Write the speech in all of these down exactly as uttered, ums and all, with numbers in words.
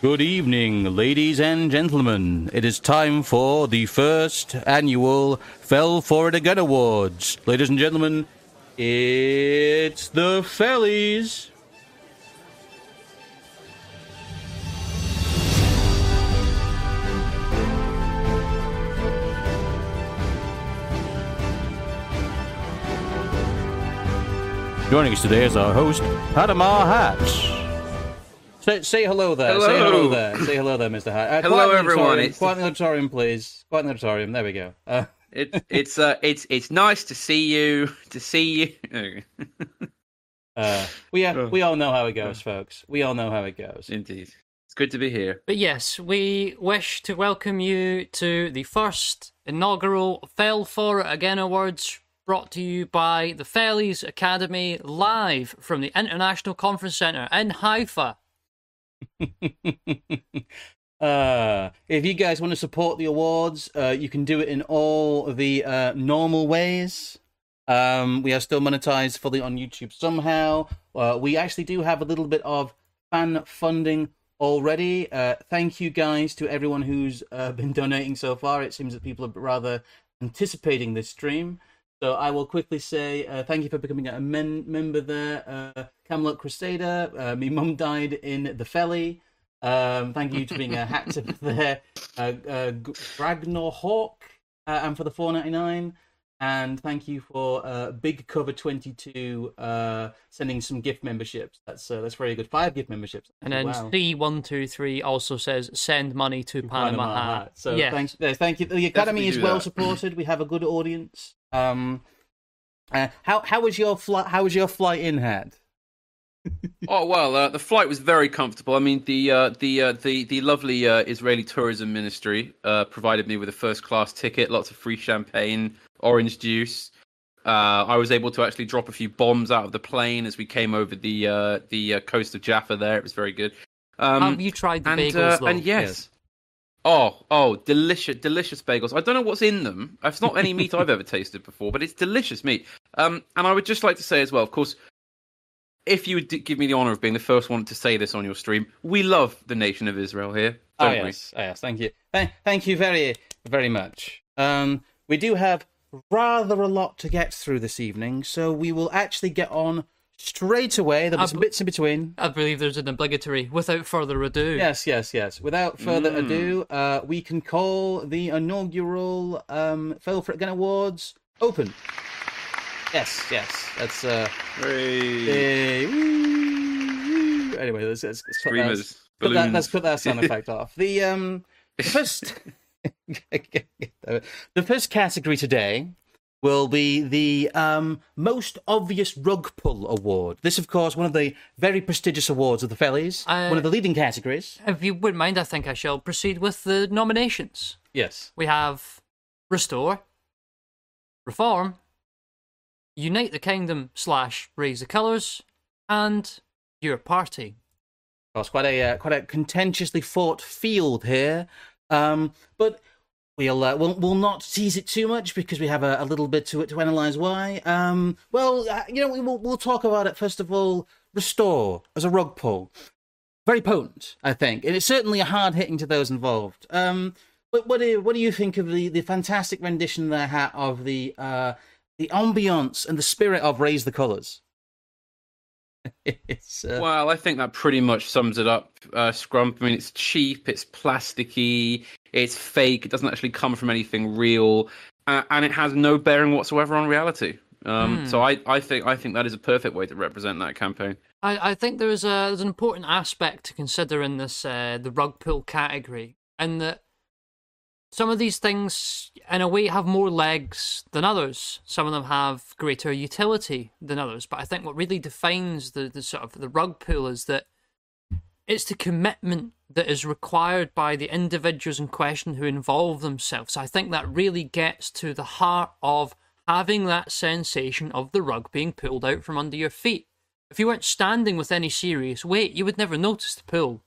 Good evening, ladies and gentlemen. It is time for the first annual Fell For It Again Awards. Ladies and gentlemen, it's the Fellies. Joining us today is our host, Panama Hats. Say, say hello there. Hello. Say hello there. Say hello there, Mister Hat. Uh, Hello, quiet everyone. It's... It's Quiet in the auditorium, please. Quiet in the auditorium. There we go. Uh... it, it's uh, it's it's nice to see you. To see you. uh, we uh, we all know how it goes, folks. We all know how it goes. Indeed, it's good to be here. But yes, we wish to welcome you to the first inaugural Fell For It Again Awards, brought to you by the Fellies Academy, live from the International Conference Centre in Haifa. uh, if you guys want to support the awards, uh, you can do it in all the uh, normal ways. Um, we are still monetized fully on YouTube somehow. Uh, we actually do have a little bit of fan funding already. Uh, thank you guys to everyone who's uh, been donating so far. It seems that people are rather anticipating this stream. So I will quickly say uh, thank you for becoming a men- member there. Uh, Camelot Crusader, uh, me mum died in the Felly. Um, thank you to being a hat tip there. Uh, uh, Ragnar Hawk, uh, and for the four ninety-nine. And thank you for uh, Big Cover twenty-two uh, sending some gift memberships. That's uh, that's very good. Five gift memberships. And then wow. C one two three also says send money to Panama, Panama Hat. Hat. So yeah. thanks, uh, thank you. The Academy is well that. supported. We have a good audience. Um, uh, how how was your flight? How was your flight in, Hat? Oh well, uh, the flight was very comfortable. I mean, the uh, the uh, the the lovely uh, Israeli Tourism Ministry uh, provided me with a first class ticket, lots of free champagne, orange juice. Uh, I was able to actually drop a few bombs out of the plane as we came over the uh, the uh, coast of Jaffa. There, it was very good. Um, Have you tried the and, bagels uh, though? and yes. yes. Oh, oh, delicious, delicious bagels. I don't know what's in them. It's not any meat I've ever tasted before, but it's delicious meat. Um, and I would just like to say as well, of course, if you would give me the honour of being the first one to say this on your stream, we love the nation of Israel here, don't oh, yes. we? Oh, yes, thank you. Thank, thank you very, very much. Um, we do have rather a lot to get through this evening, so we will actually get on straight away. There'll be some bits in between. I believe there's an obligatory, without further ado. Yes, yes, yes. Without further Mm. ado, uh, we can call the inaugural um, Fell For It Again Awards open. Yes, yes. That's uh. Hooray. Uh, woo, woo. Anyway, let's, let's, let's, put that, Screamers, put that, balloons. let's put that sound effect off. The um, the first, the first category today will be the um most obvious rug pull award. This, of course, one of the very prestigious awards of the Fellies. Uh, one of the leading categories. If you wouldn't mind, I think I shall proceed with the nominations. Yes. We have Restore, Reform, Unite the Kingdom slash Raise the Colours, and Your Party. Of course, quite a uh, quite a contentiously fought field here, um, but we'll, uh, we'll we'll not tease it too much because we have a, a little bit to it to analyse why. Um, well, uh, you know, we, we'll we'll talk about it first of all. Restore as a rug pull, very potent, I think, and it's certainly a hard hitting to those involved. Um, but what do what do you think of the, the fantastic rendition there, Hat, of the uh, the ambiance and the spirit of Raise the Colours? it's, uh... Well, I think that pretty much sums it up, uh, Scrump. I mean, it's cheap, it's plasticky, it's fake, it doesn't actually come from anything real, uh, and it has no bearing whatsoever on reality. Um, Mm. So I, I think I think that is a perfect way to represent that campaign. I, I think there's a there's an important aspect to consider in this uh, the rug pull category, and that some of these things, in a way, have more legs than others. Some of them have greater utility than others. But I think what really defines the, the sort of the rug pull is that it's the commitment that is required by the individuals in question who involve themselves. So I think that really gets to the heart of having that sensation of the rug being pulled out from under your feet. If you weren't standing with any serious weight, you would never notice the pull.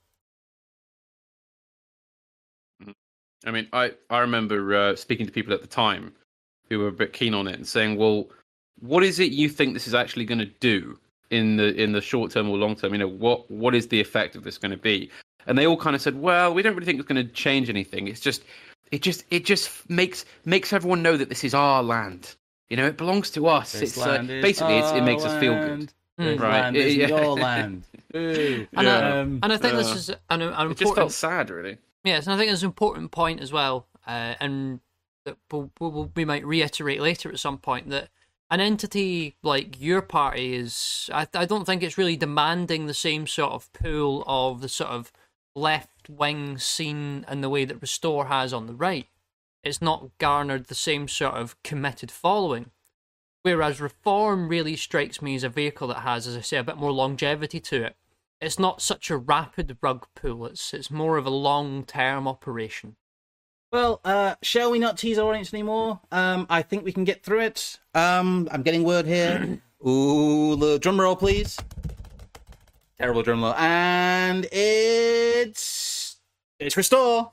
I mean, I, I remember uh, speaking to people at the time who were a bit keen on it and saying, well, what is it you think this is actually going to do in the in the short term or long term? You know, what what is the effect of this going to be? and they all kind of said, "Well, we don't really think it's going to change anything. It's just, it just, it just makes makes everyone know that this is our land. You know, it belongs to us. This it's uh, land is basically it's, it makes our us feel good." land. This Right. land is Yeah. your land. Ooh. And, I, Um, and I think this uh, is an, an important. It just felt sad, really. Yes, and I think it's an important point as well, uh, and that we'll, we'll, we might reiterate later at some point that an entity like your party is, I, I don't think it's really demanding the same sort of pool of the sort of left-wing scene and the way that Restore has on the right. It's not garnered the same sort of committed following. Whereas Reform really strikes me as a vehicle that has, as I say, a bit more longevity to it. It's not such a rapid rug pull, it's it's more of a long-term operation. Well, uh, shall we not tease our audience anymore? Um, I think we can get through it. Um, I'm getting word here. Ooh, the drum roll, please. Terrible drum roll. And it's... It's Restore.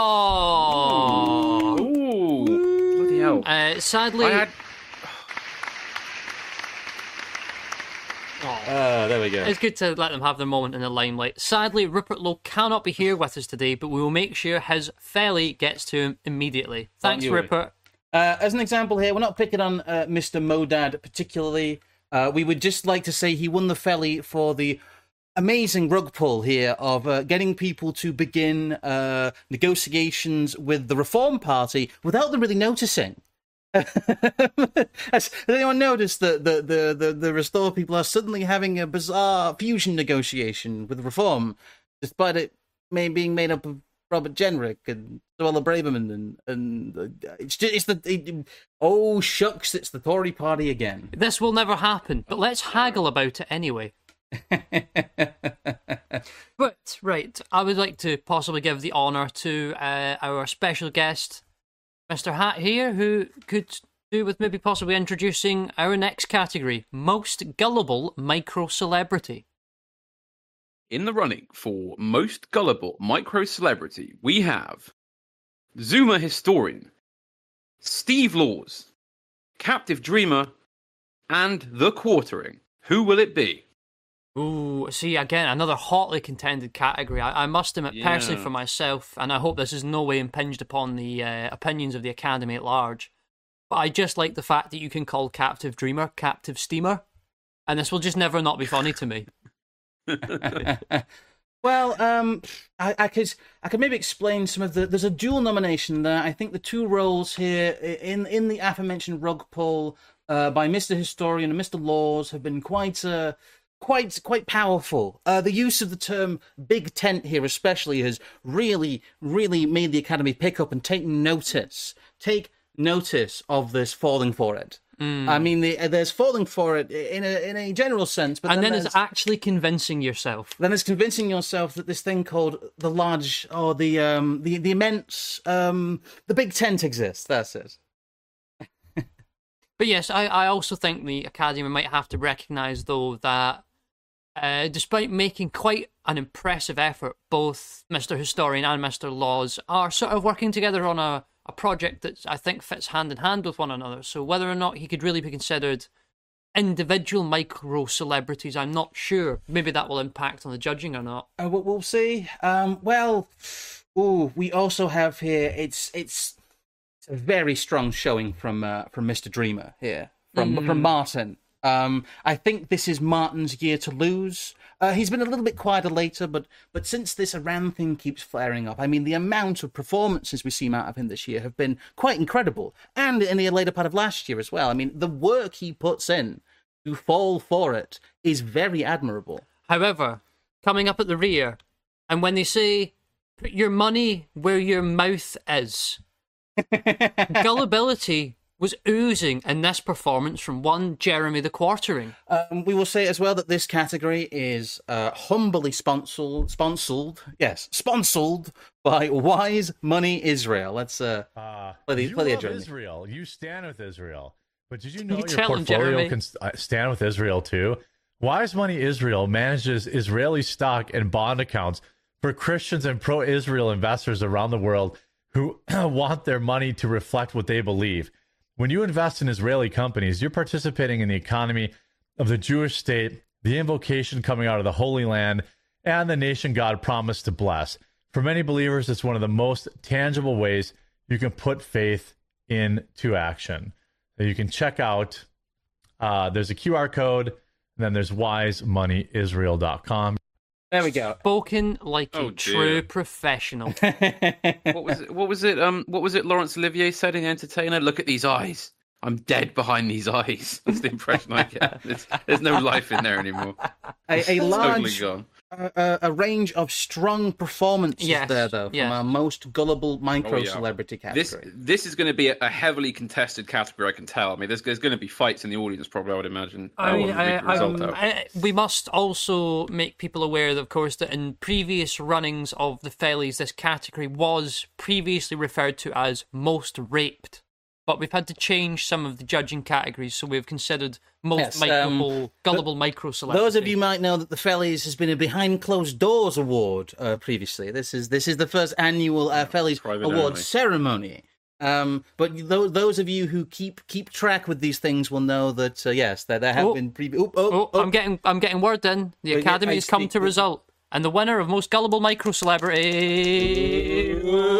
Oh! Ooh, bloody hell! Uh, sadly... I had... Uh, there we go. It's good to let them have their moment in the limelight. Sadly, Rupert Lowe cannot be here with us today, but we will make sure his felly gets to him immediately. Thanks, you. Rupert. Uh, as an example here, we're not picking on uh, Mister Modad particularly. Uh, we would just like to say he won the felly for the amazing rug pull here of uh, getting people to begin uh, negotiations with the Reform Party without them really noticing. Has anyone noticed that the, the, the, the Restore people are suddenly having a bizarre fusion negotiation with Reform, despite it may being made up of Robert Jenrick and Suella Braverman and and uh, it's just it's the it, oh shucks, it's the Tory party again. This will never happen, but let's haggle about it anyway. But, right, I would like to possibly give the honour to uh, our special guest, Mister Hat here, who could do with maybe possibly introducing our next category, Most Gullible Micro-Celebrity. In the running for most gullible micro-celebrity, we have Zoomer Historian, Steve Laws, Captive Dreamer, and The Quartering. Who will it be? Ooh, see, again, another hotly contended category. I, I must admit, Yeah. personally for myself, and I hope this is no way impinged upon the uh, opinions of the Academy at large, but I just like the fact that you can call Captive Dreamer Captive Steamer, and this will just never not be funny to me. Well, um, I, I could I could maybe explain some of the. There's a dual nomination there. I think the two roles here in in the aforementioned rug pull uh, by Mister Historian and Mister Laws have been quite uh, quite quite powerful. Uh, the use of the term "big tent" here, especially, has really really made the Academy pick up and take notice. Take notice of this falling for it. Mm. I mean, the, there's falling for it in a in a general sense, but And then, then there's, it's actually convincing yourself. then there's convincing yourself that this thing called the large or the um the the immense um the big tent exists. That's it. But yes, I, I also think the Academy might have to recognise, though, that uh, despite making quite an impressive effort, both Mister Historian and Mister Laws are sort of working together on a, a project that I think fits hand in hand with one another. So whether or not he could really be considered individual micro-celebrities, I'm not sure. Maybe that will impact on the judging or not. Uh, we'll, we'll see. Um, well, ooh, we also have here. It's it's, it's a very strong showing from uh, from Mister Dreamer here from Mm. from Martin. Um, I think this is Martin's year to lose. Uh, he's been a little bit quieter later, but but since this Iran thing keeps flaring up, I mean, the amount of performances we see out of him this year have been quite incredible. And in the later part of last year as well. I mean, the work he puts in to fall for it is very admirable. However, coming up at the rear, and when they say, put your money where your mouth is, gullibility was oozing in this performance from one Jeremy the Quartering. Um, we will say as well that this category is uh, humbly sponsored, sponsored, yes, sponsored by Wise Money Israel. Let's uh, Uh, play the you play the love Jeremy. Israel. You stand with Israel. But did you know You your tell him, portfolio Jeremy. can st- uh, stand with Israel too? Wise Money Israel manages Israeli stock and bond accounts for Christians and pro-Israel investors around the world who want their money to reflect what they believe. When you invest in Israeli companies, you're participating in the economy of the Jewish state, the invocation coming out of the Holy Land, and the nation God promised to bless. For many believers, it's one of the most tangible ways you can put faith into action. So you can check out, uh, there's a Q R code, and then there's wise money israel dot com. There we go. Spoken like Oh, a dear. true professional. What was it? What was it? Um, what was it? Laurence Olivier said in Entertainer. Look at these eyes. I'm dead behind these eyes. That's the impression I get. There's, there's no life in there anymore. a, a Totally large, gone. a, a range of strong performances Yes, there, though, from yes. our most gullible micro Oh, yeah. celebrity This category. this is going to be a, a heavily contested category. I can tell. I mean, there's there's going to be fights in the audience. Probably, I would imagine. I mean, That will I, make the result I, out. I, we must also make people aware, that, of course, that in previous runnings of the Fellies, this category was previously referred to as most raped. But we've had to change some of the judging categories, so we've considered most Yes, microable, um, gullible micro celebrity. Those of you might know that the Fellies has been a behind closed doors award uh, previously. This is this is the first annual uh, Fellies private award only. ceremony. Um, but those those of you who keep keep track with these things will know that uh, yes, there there have Oh. been previous. Oh, oh, Oh, oh. I'm getting, I'm getting word in. The Well, yeah, Academy I has come speak to with- result, and the winner of most gullible micro celebrity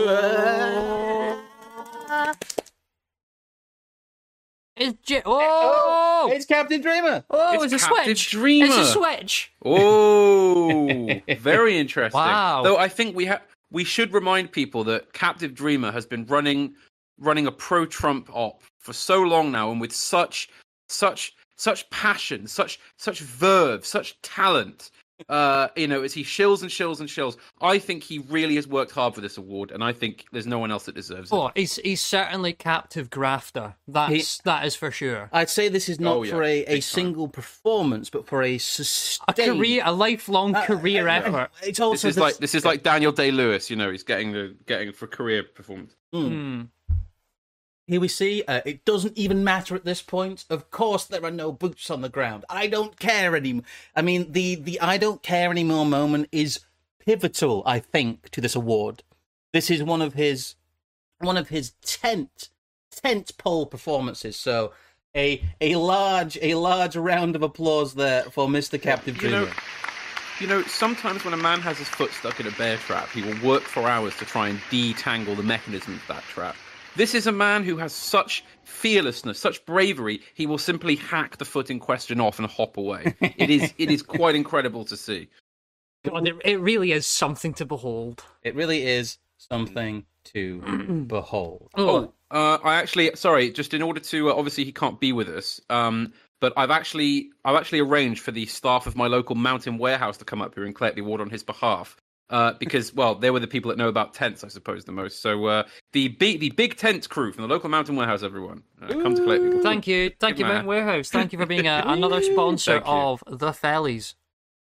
is J- oh, It's Captain Dreamer. oh, It's it's, a Captain switch. Dreamer. It's a switch. Oh, very interesting. Wow. Though I think we have we should remind people that Captive Dreamer has been running running a pro-Trump op for so long now, and with such such such passion, such such verve, such talent. Uh, you know, as he shills and shills and shills, I think he really has worked hard for this award, and I think there's no one else that deserves it. Oh, he's he's certainly captive grafter. That's that is for sure. I'd say this is not Oh, yeah, for a, a big time. single performance, but for a A sustained career, a lifelong Uh, career uh, effort. It's This also is the- like this is like Daniel Day Lewis. You know, he's getting the getting for career performance. Hmm. Here we see, uh, it doesn't even matter at this point. Of course, there are no boots on the ground. I don't care anymore. I mean, the, the I don't care anymore moment is pivotal, I think, to this award. This is one of his one of his tent tent pole performances. So a a large a large round of applause there for Mister Captive You know, Dreamer. You know, sometimes when a man has his foot stuck in a bear trap, he will work for hours to try and detangle the mechanism of that trap. This is a man who has such fearlessness, such bravery, he will simply hack the foot in question off and hop away. It is it is quite incredible to see. God, it, it really is something to behold. It really is something to behold. Oh, uh, I actually, sorry, just in order to, uh, obviously he can't be with us, um, but I've actually I've actually arranged for the staff of my local mountain warehouse to come up here and collect the award on his behalf. Uh, because, well, they were the people that know about tents, I suppose, the most. So uh, the big the big tent crew from the local mountain warehouse, everyone, uh, come to collect the award. Thank you, thank you, man. Mountain Warehouse. Thank you for being a, another sponsor Thank you. of the Fellies.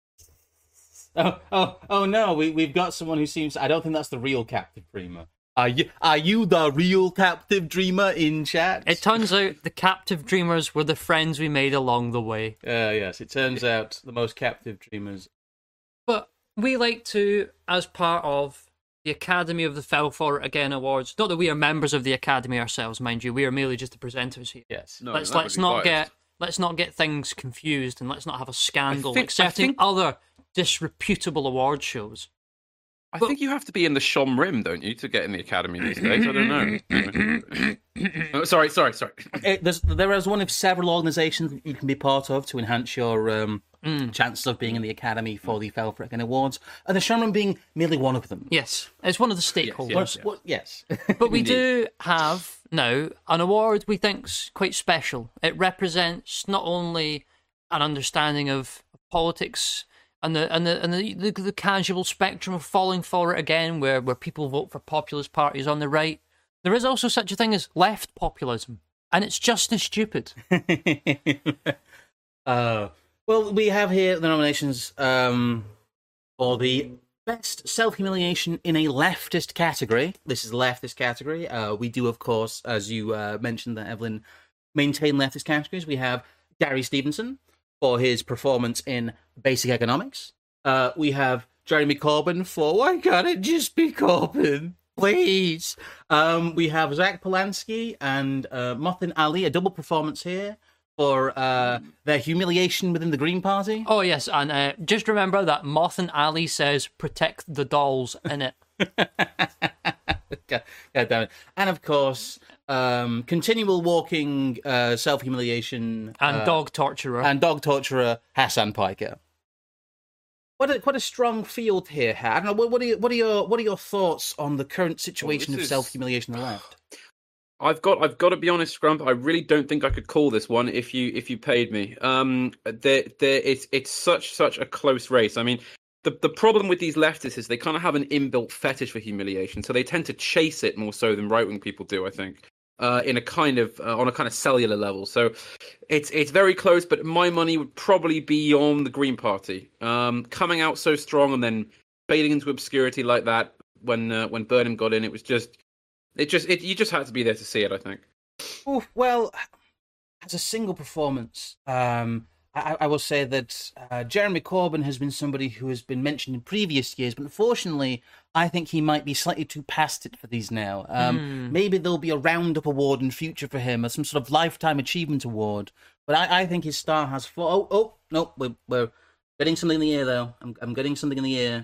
Oh, oh, oh no! We we've got someone who seems. I don't think that's the real Captive Dreamer. Are you? Are you the real Captive Dreamer in chat? It turns out the captive dreamers were the friends we made along the way. Uh, yes, it turns out the most captive dreamers. But we like to, as part of the Academy of the Fell For It Again Awards, not that we are members of the Academy ourselves, mind you, we are merely just the presenters here. Yes. No, let's that would let's be not biased. get let's not get things confused, and let's not have a scandal think- like certain I think- other disreputable award shows. I think you have to be in the Shom Rim, don't you, to get in the academy these days? I don't know. oh, sorry, sorry, sorry. It, there's, there is one of several organisations that you can be part of to enhance your um, chances of being in the Academy for the Fell For It Again Awards, and the Showroom being merely one of them. Yes, it's one of the stakeholders. yes, What- what- yes. But we do have now an award we think's quite special. It represents not only an understanding of politics and the and the and the, the, the casual spectrum of falling for it again, where, where people vote for populist parties on the right. There is also such a thing as left populism, and it's just as stupid. uh, well, we have here the nominations um, for the best self-humiliation in a leftist category. This is the leftist category. Uh, we do, of course, as you uh, mentioned, that Evelyn, maintain leftist categories. We have Gary Stevenson for his performance in Basic Economics. Uh, we have Jeremy Corbyn for Why Can't It Just Be Corbyn? Please. Um, we have Zach Polanski and uh, Mothin Ali, a double performance here for uh, their humiliation within the Green Party. Oh, yes, and uh, just remember that Moth and Ali says, protect the dolls in it. God, God damn it. And of course, um, continual walking uh, self-humiliation. And uh, dog torturer. And dog torturer Hassan Piker. What a, what a strong field here, Ha. I don't know. What, what are you, what are your what are your thoughts on the current situation well, of is... self-humiliation on the left? I've got I've got to be honest, Scrump. I really don't think I could call this one if you if you paid me. Um, there there it's it's such such a close race. I mean, the the problem with these leftists is they kind of have an inbuilt fetish for humiliation, so they tend to chase it more so than right wing people do. I think. Uh, in a kind of uh, on a kind of cellular level, so it's it's very close. But my money would probably be on the Green Party, um, coming out so strong and then fading into obscurity like that. When uh, when Burnham got in, it was just it just it you just had to be there to see it. I think. Oof, well, as a single performance, um, I, I will say that uh, Jeremy Corbyn has been somebody who has been mentioned in previous years, but unfortunately, I think he might be slightly too past it for these now. Um, mm. Maybe there'll be a Roundup Award in future for him, or some sort of Lifetime Achievement Award. But I, I think his star has... Four... Oh, oh, no, we're, we're getting something in the ear, though. I'm, I'm getting something in the ear.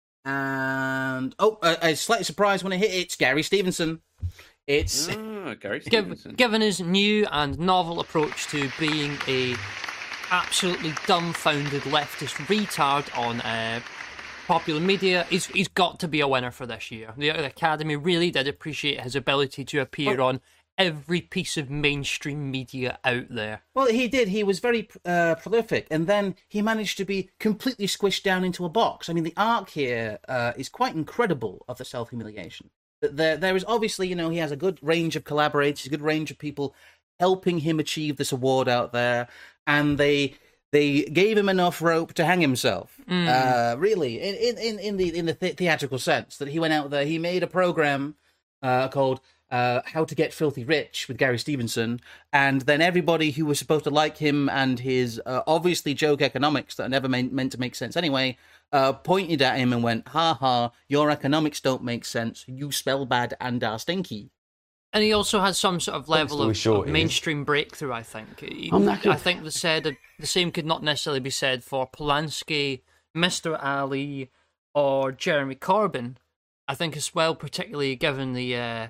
And... Oh, I, I was slightly surprised when I hit it. It's Gary Stevenson. It's... Ah, Gary Stevenson. Given his new and novel approach to being a absolutely dumbfounded leftist retard on uh, popular media, he's, he's got to be a winner for this year. The, the Academy really did appreciate his ability to appear oh. on every piece of mainstream media out there. Well, he did. He was very uh, prolific, and then he managed to be completely squished down into a box. I mean, the arc here uh, is quite incredible of the self-humiliation. There, there is obviously, you know, he has a good range of collaborators, a good range of people helping him achieve this award out there, and they they gave him enough rope to hang himself. Mm. Uh, really, in in in the in the th- theatrical sense, that he went out there, he made a program uh, called uh, "How to Get Filthy Rich" with Gary Stevenson, and then everybody who was supposed to like him and his uh, obviously joke economics that are never meant meant to make sense anyway, uh, pointed at him and went, "Ha ha, your economics don't make sense. You spell bad and are stinky." And he also had some sort of level of, of mainstream breakthrough, I think. He, I think the said the same could not necessarily be said for Polanski, Mister Ali, or Jeremy Corbyn. I think as well, particularly given the... Uh,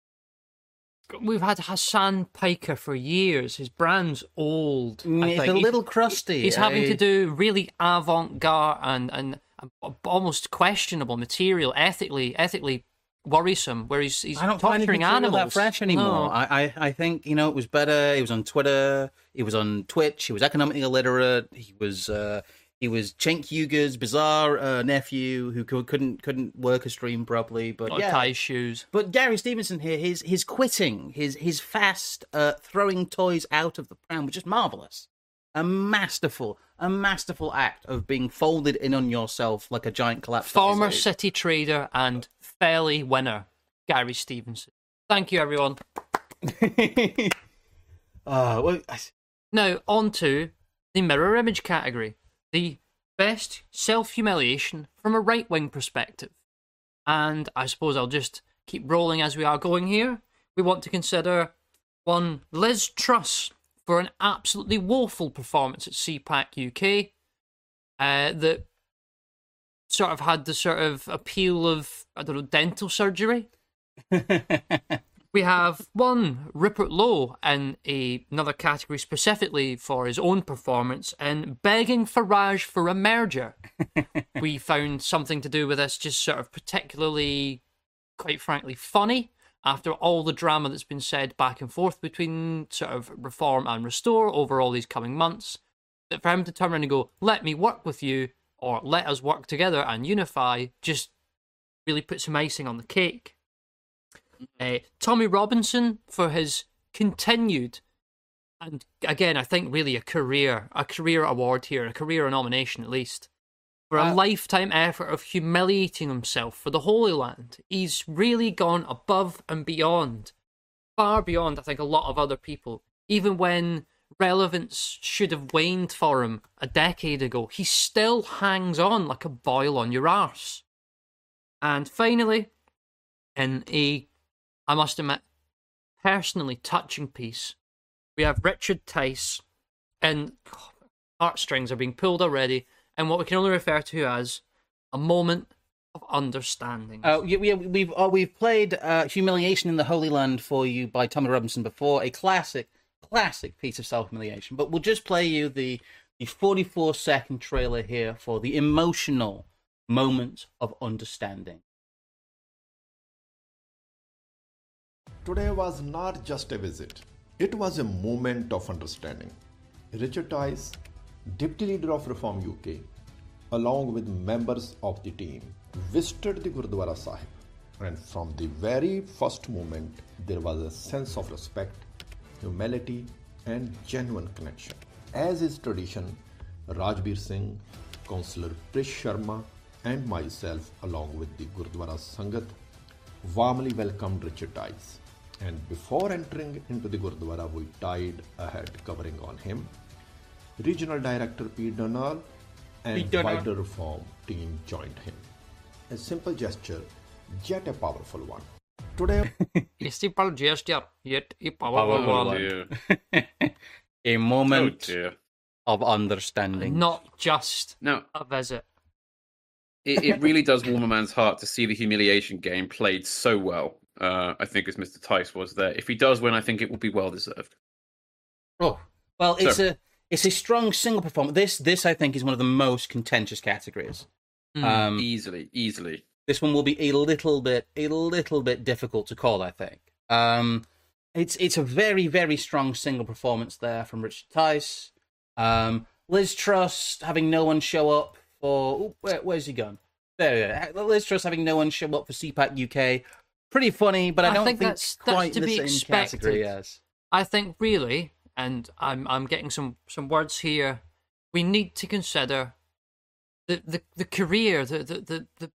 we've had Hassan Piker for years. His brand's old. It's a little he's, crusty. He's I... having to do really avant-garde and, and almost questionable material, ethically ethically worrisome, where he's, he's I don't torturing find animals. That fresh anymore. No. I, I I think, you know, it was better. He was on Twitter. He was on Twitch. He was economically illiterate. He was uh, he was Cenk Uygur's bizarre uh, nephew who couldn't couldn't work a stream properly. But Not yeah, tie his shoes. But Gary Stevenson here, his his quitting, his his fast uh, throwing toys out of the pram was just marvelous. A masterful, a masterful act of being folded in on yourself like a giant collapse. Former City trader and fairly winner, Gary Stevenson. Thank you, everyone. uh, well, I... Now, on to the mirror image category. The best self-humiliation from a right-wing perspective. And I suppose I'll just keep rolling as we are going here. We want to consider one Liz Truss for an absolutely woeful performance at C PAC U K uh, that sort of had the sort of appeal of, I don't know, dental surgery. We have one Rupert Lowe in a, another category specifically for his own performance in begging Farage for a merger. We found something to do with this just sort of particularly, quite frankly, funny. After all the drama that's been said back and forth between sort of Reform and Restore over all these coming months, that for him to turn around and go, let me work with you, or let us work together and unify, just really put some icing on the cake. Uh, Tommy Robinson for his continued, and again, I think really a career, a career award here, a career nomination at least, for a uh, lifetime effort of humiliating himself for the Holy Land. He's really gone above and beyond, far beyond, I think, a lot of other people. Even when relevance should have waned for him a decade ago, he still hangs on like a boil on your arse. And finally, in a, I must admit, personally touching piece, we have Richard Tice and oh, heartstrings are being pulled already, and what we can only refer to as a moment of understanding. Uh, we, we, we've uh, we've played uh, "Humiliation in the Holy Land" for you by Tommy Robinson before, a classic, classic piece of self-humiliation. But we'll just play you the the forty-four second trailer here for the emotional moment of understanding. Today was not just a visit; it was a moment of understanding. Richard Tice, Deputy Leader of Reform U K, along with members of the team, visited the Gurdwara Sahib, and from the very first moment there was a sense of respect, humility and genuine connection. As is tradition, Rajbir Singh, Councillor Prish Sharma and myself along with the Gurdwara Sangat warmly welcomed Richard Tice, and before entering into the Gurdwara we tied a head covering on him. Regional Director P. Donal and wider reform team joined him. A simple gesture, yet a powerful one. Today, a simple gesture, yet a powerful Oh, one. dear. A Oh, moment dear. of understanding. Not just Now, a visit. it, it really does warm a man's heart to see the humiliation game played so well. Uh, I think as Mister Tice was there. If he does win, I think it will be well deserved. Oh, well, it's So- a it's a strong single performance. This this I think is one of the most contentious categories. Mm. Um, easily, easily. this one will be a little bit a little bit difficult to call, I think. Um, it's it's a very very strong single performance there from Richard Tice. Um, Liz Truss having no one show up for ooh, where, where's he gone? There we go. Liz Truss having no one show up for C PAC U K. Pretty funny, but I, I don't think think, that's- that's quite to the be same expected. category as. I think really, and I'm I'm getting some, some words here, we need to consider the the, the career, the, the, the, the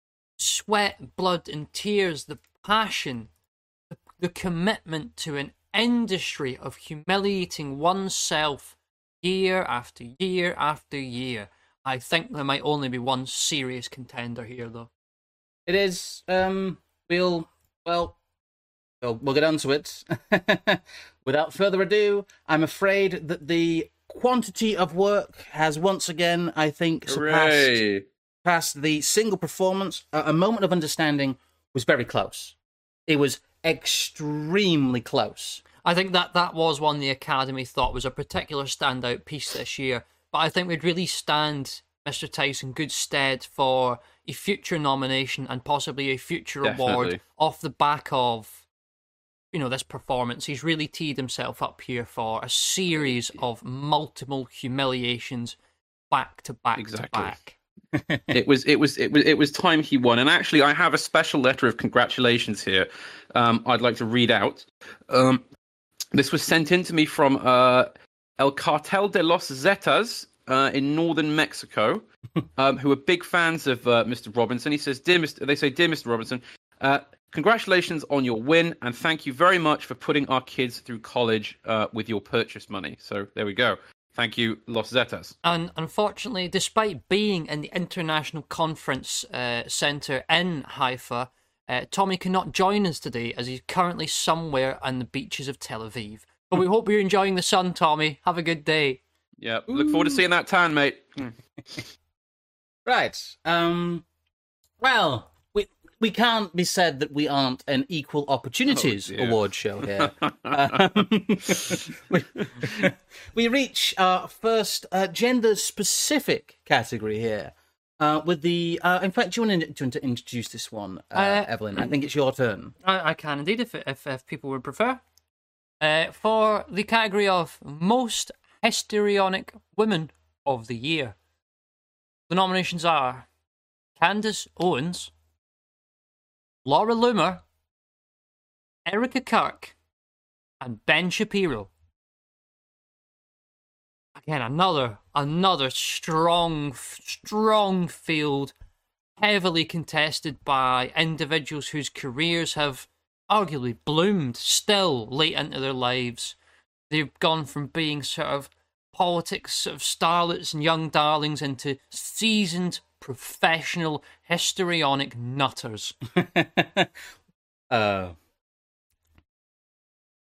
sweat, blood and tears, the passion, the, the commitment to an industry of humiliating oneself year after year after year. I think there might only be one serious contender here, though. It is. Um, we'll well, we'll, we'll get on to it. Without further ado, I'm afraid that the quantity of work has once again, I think, surpassed Hooray! past the single performance. A, a moment of understanding was very close. It was extremely close. I think that that was one the Academy thought was a particular standout piece this year, but I think we'd really stand Mister Tice in good stead for a future nomination and possibly a future award Definitely. off the back of, you know, this performance. He's really teed himself up here for a series of multiple humiliations back to back Exactly. to back. it was it was it was it was time he won. And actually, I have a special letter of congratulations here. Um, I'd like to read out. Um, this was sent in to me from uh, El Cartel de los Zetas uh, in northern Mexico, um, who are big fans of uh, Mister Robinson. He says, "Dear Mister They say, "Dear Mister Robinson, uh, congratulations on your win, and thank you very much for putting our kids through college uh, with your purchase money." So there we go. Thank you, Los Zetas. And unfortunately, despite being in the International Conference uh, Centre in Haifa, uh, Tommy cannot join us today as he's currently somewhere on the beaches of Tel Aviv. But we hope you're enjoying the sun, Tommy. Have a good day. Yeah, look forward to seeing that tan, mate. Right. Um. Well, we we can't be said that we aren't an equal opportunities Oh, dear. award show here. um, we, we reach our first uh, gender-specific category here. Uh, with the, uh, in fact, do you want to, do you want to introduce this one, uh, Uh, Evelyn? I think it's your turn. I, I can indeed, if, if if people would prefer. Uh, for the category of Most Histrionic Women of the Year, the nominations are Candace Owens, Laura Loomer, Erica Kirk, and Ben Shapiro. Again, another another strong, strong field, heavily contested by individuals whose careers have arguably bloomed still late into their lives. They've gone from being sort of politics sort of starlets and young darlings into seasoned, professional, histrionic nutters. uh,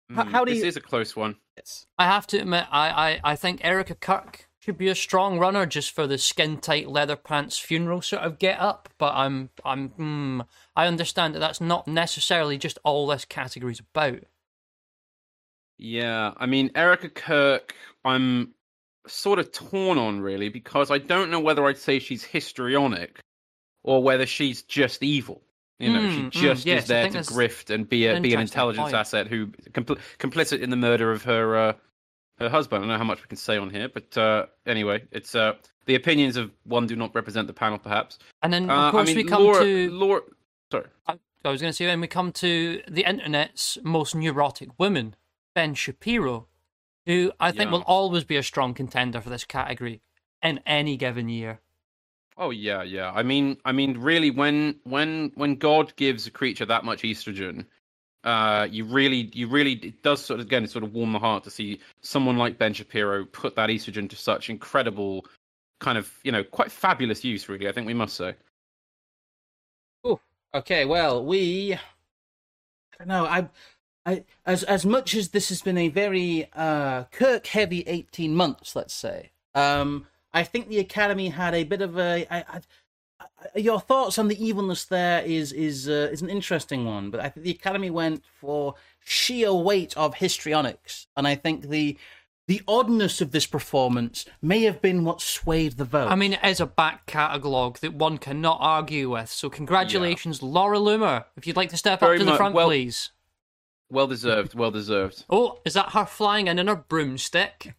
How, how do this you? is a close one. Yes. I have to admit, I, I, I think Erica Kirk should be a strong runner just for the skin tight leather pants funeral sort of get up. But I'm I'm mm, I understand that that's not necessarily just all this category's about. Yeah, I mean Erica Kirk, I'm sort of torn on really because I don't know whether I'd say she's histrionic or whether she's just evil. You know, Mm, she just mm, yes, is I there think to that's grift and be a, an be an interesting intelligence point. asset who compl- complicit in the murder of her uh, her husband. I don't know how much we can say on here, but uh, anyway, it's uh, the opinions of one do not represent the panel, perhaps. And then, of Uh, course, I mean, we come Laura, to... Laura, sorry. I, I was going to say, when we come to the internet's most neurotic woman, Ben Shapiro, who I think Yeah. will always be a strong contender for this category in any given year. Oh yeah, yeah. I mean, I mean, really, when when when God gives a creature that much estrogen, uh, you really, you really, it does sort of again, it sort of warm the heart to see someone like Ben Shapiro put that estrogen to such incredible, kind of, you know, quite fabulous use. Really, I think we must say. Ooh, okay, well, we. I don't know. I, I, as as much as this has been a very uh, Kirk-heavy eighteen months, let's say. Um, I think the Academy had a bit of a. I, I, I, your thoughts on the evilness there is is uh, is an interesting one, but I think the Academy went for sheer weight of histrionics, and I think the. The oddness of this performance may have been what swayed the vote. I mean, it is a back catalogue that one cannot argue with. So congratulations, Laura Loomer. If you'd like to step Very up to the much- front, well- please. Well deserved. Well deserved. Oh, is that her flying in on her broomstick?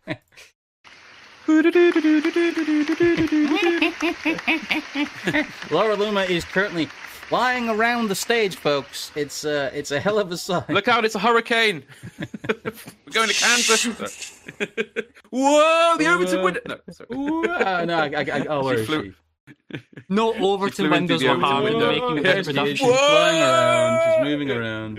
Laura Luma is currently flying around the stage, folks. It's uh, it's a hell of a sight. Look out! It's a hurricane. We're going to Kansas. Whoa! The Overton window. No, sorry. Ooh, uh, no, I, I, I, oh, where She is flew- she? No flew Overton into windows the were Overton harmed, window. making a There big she is. production. She's flying around.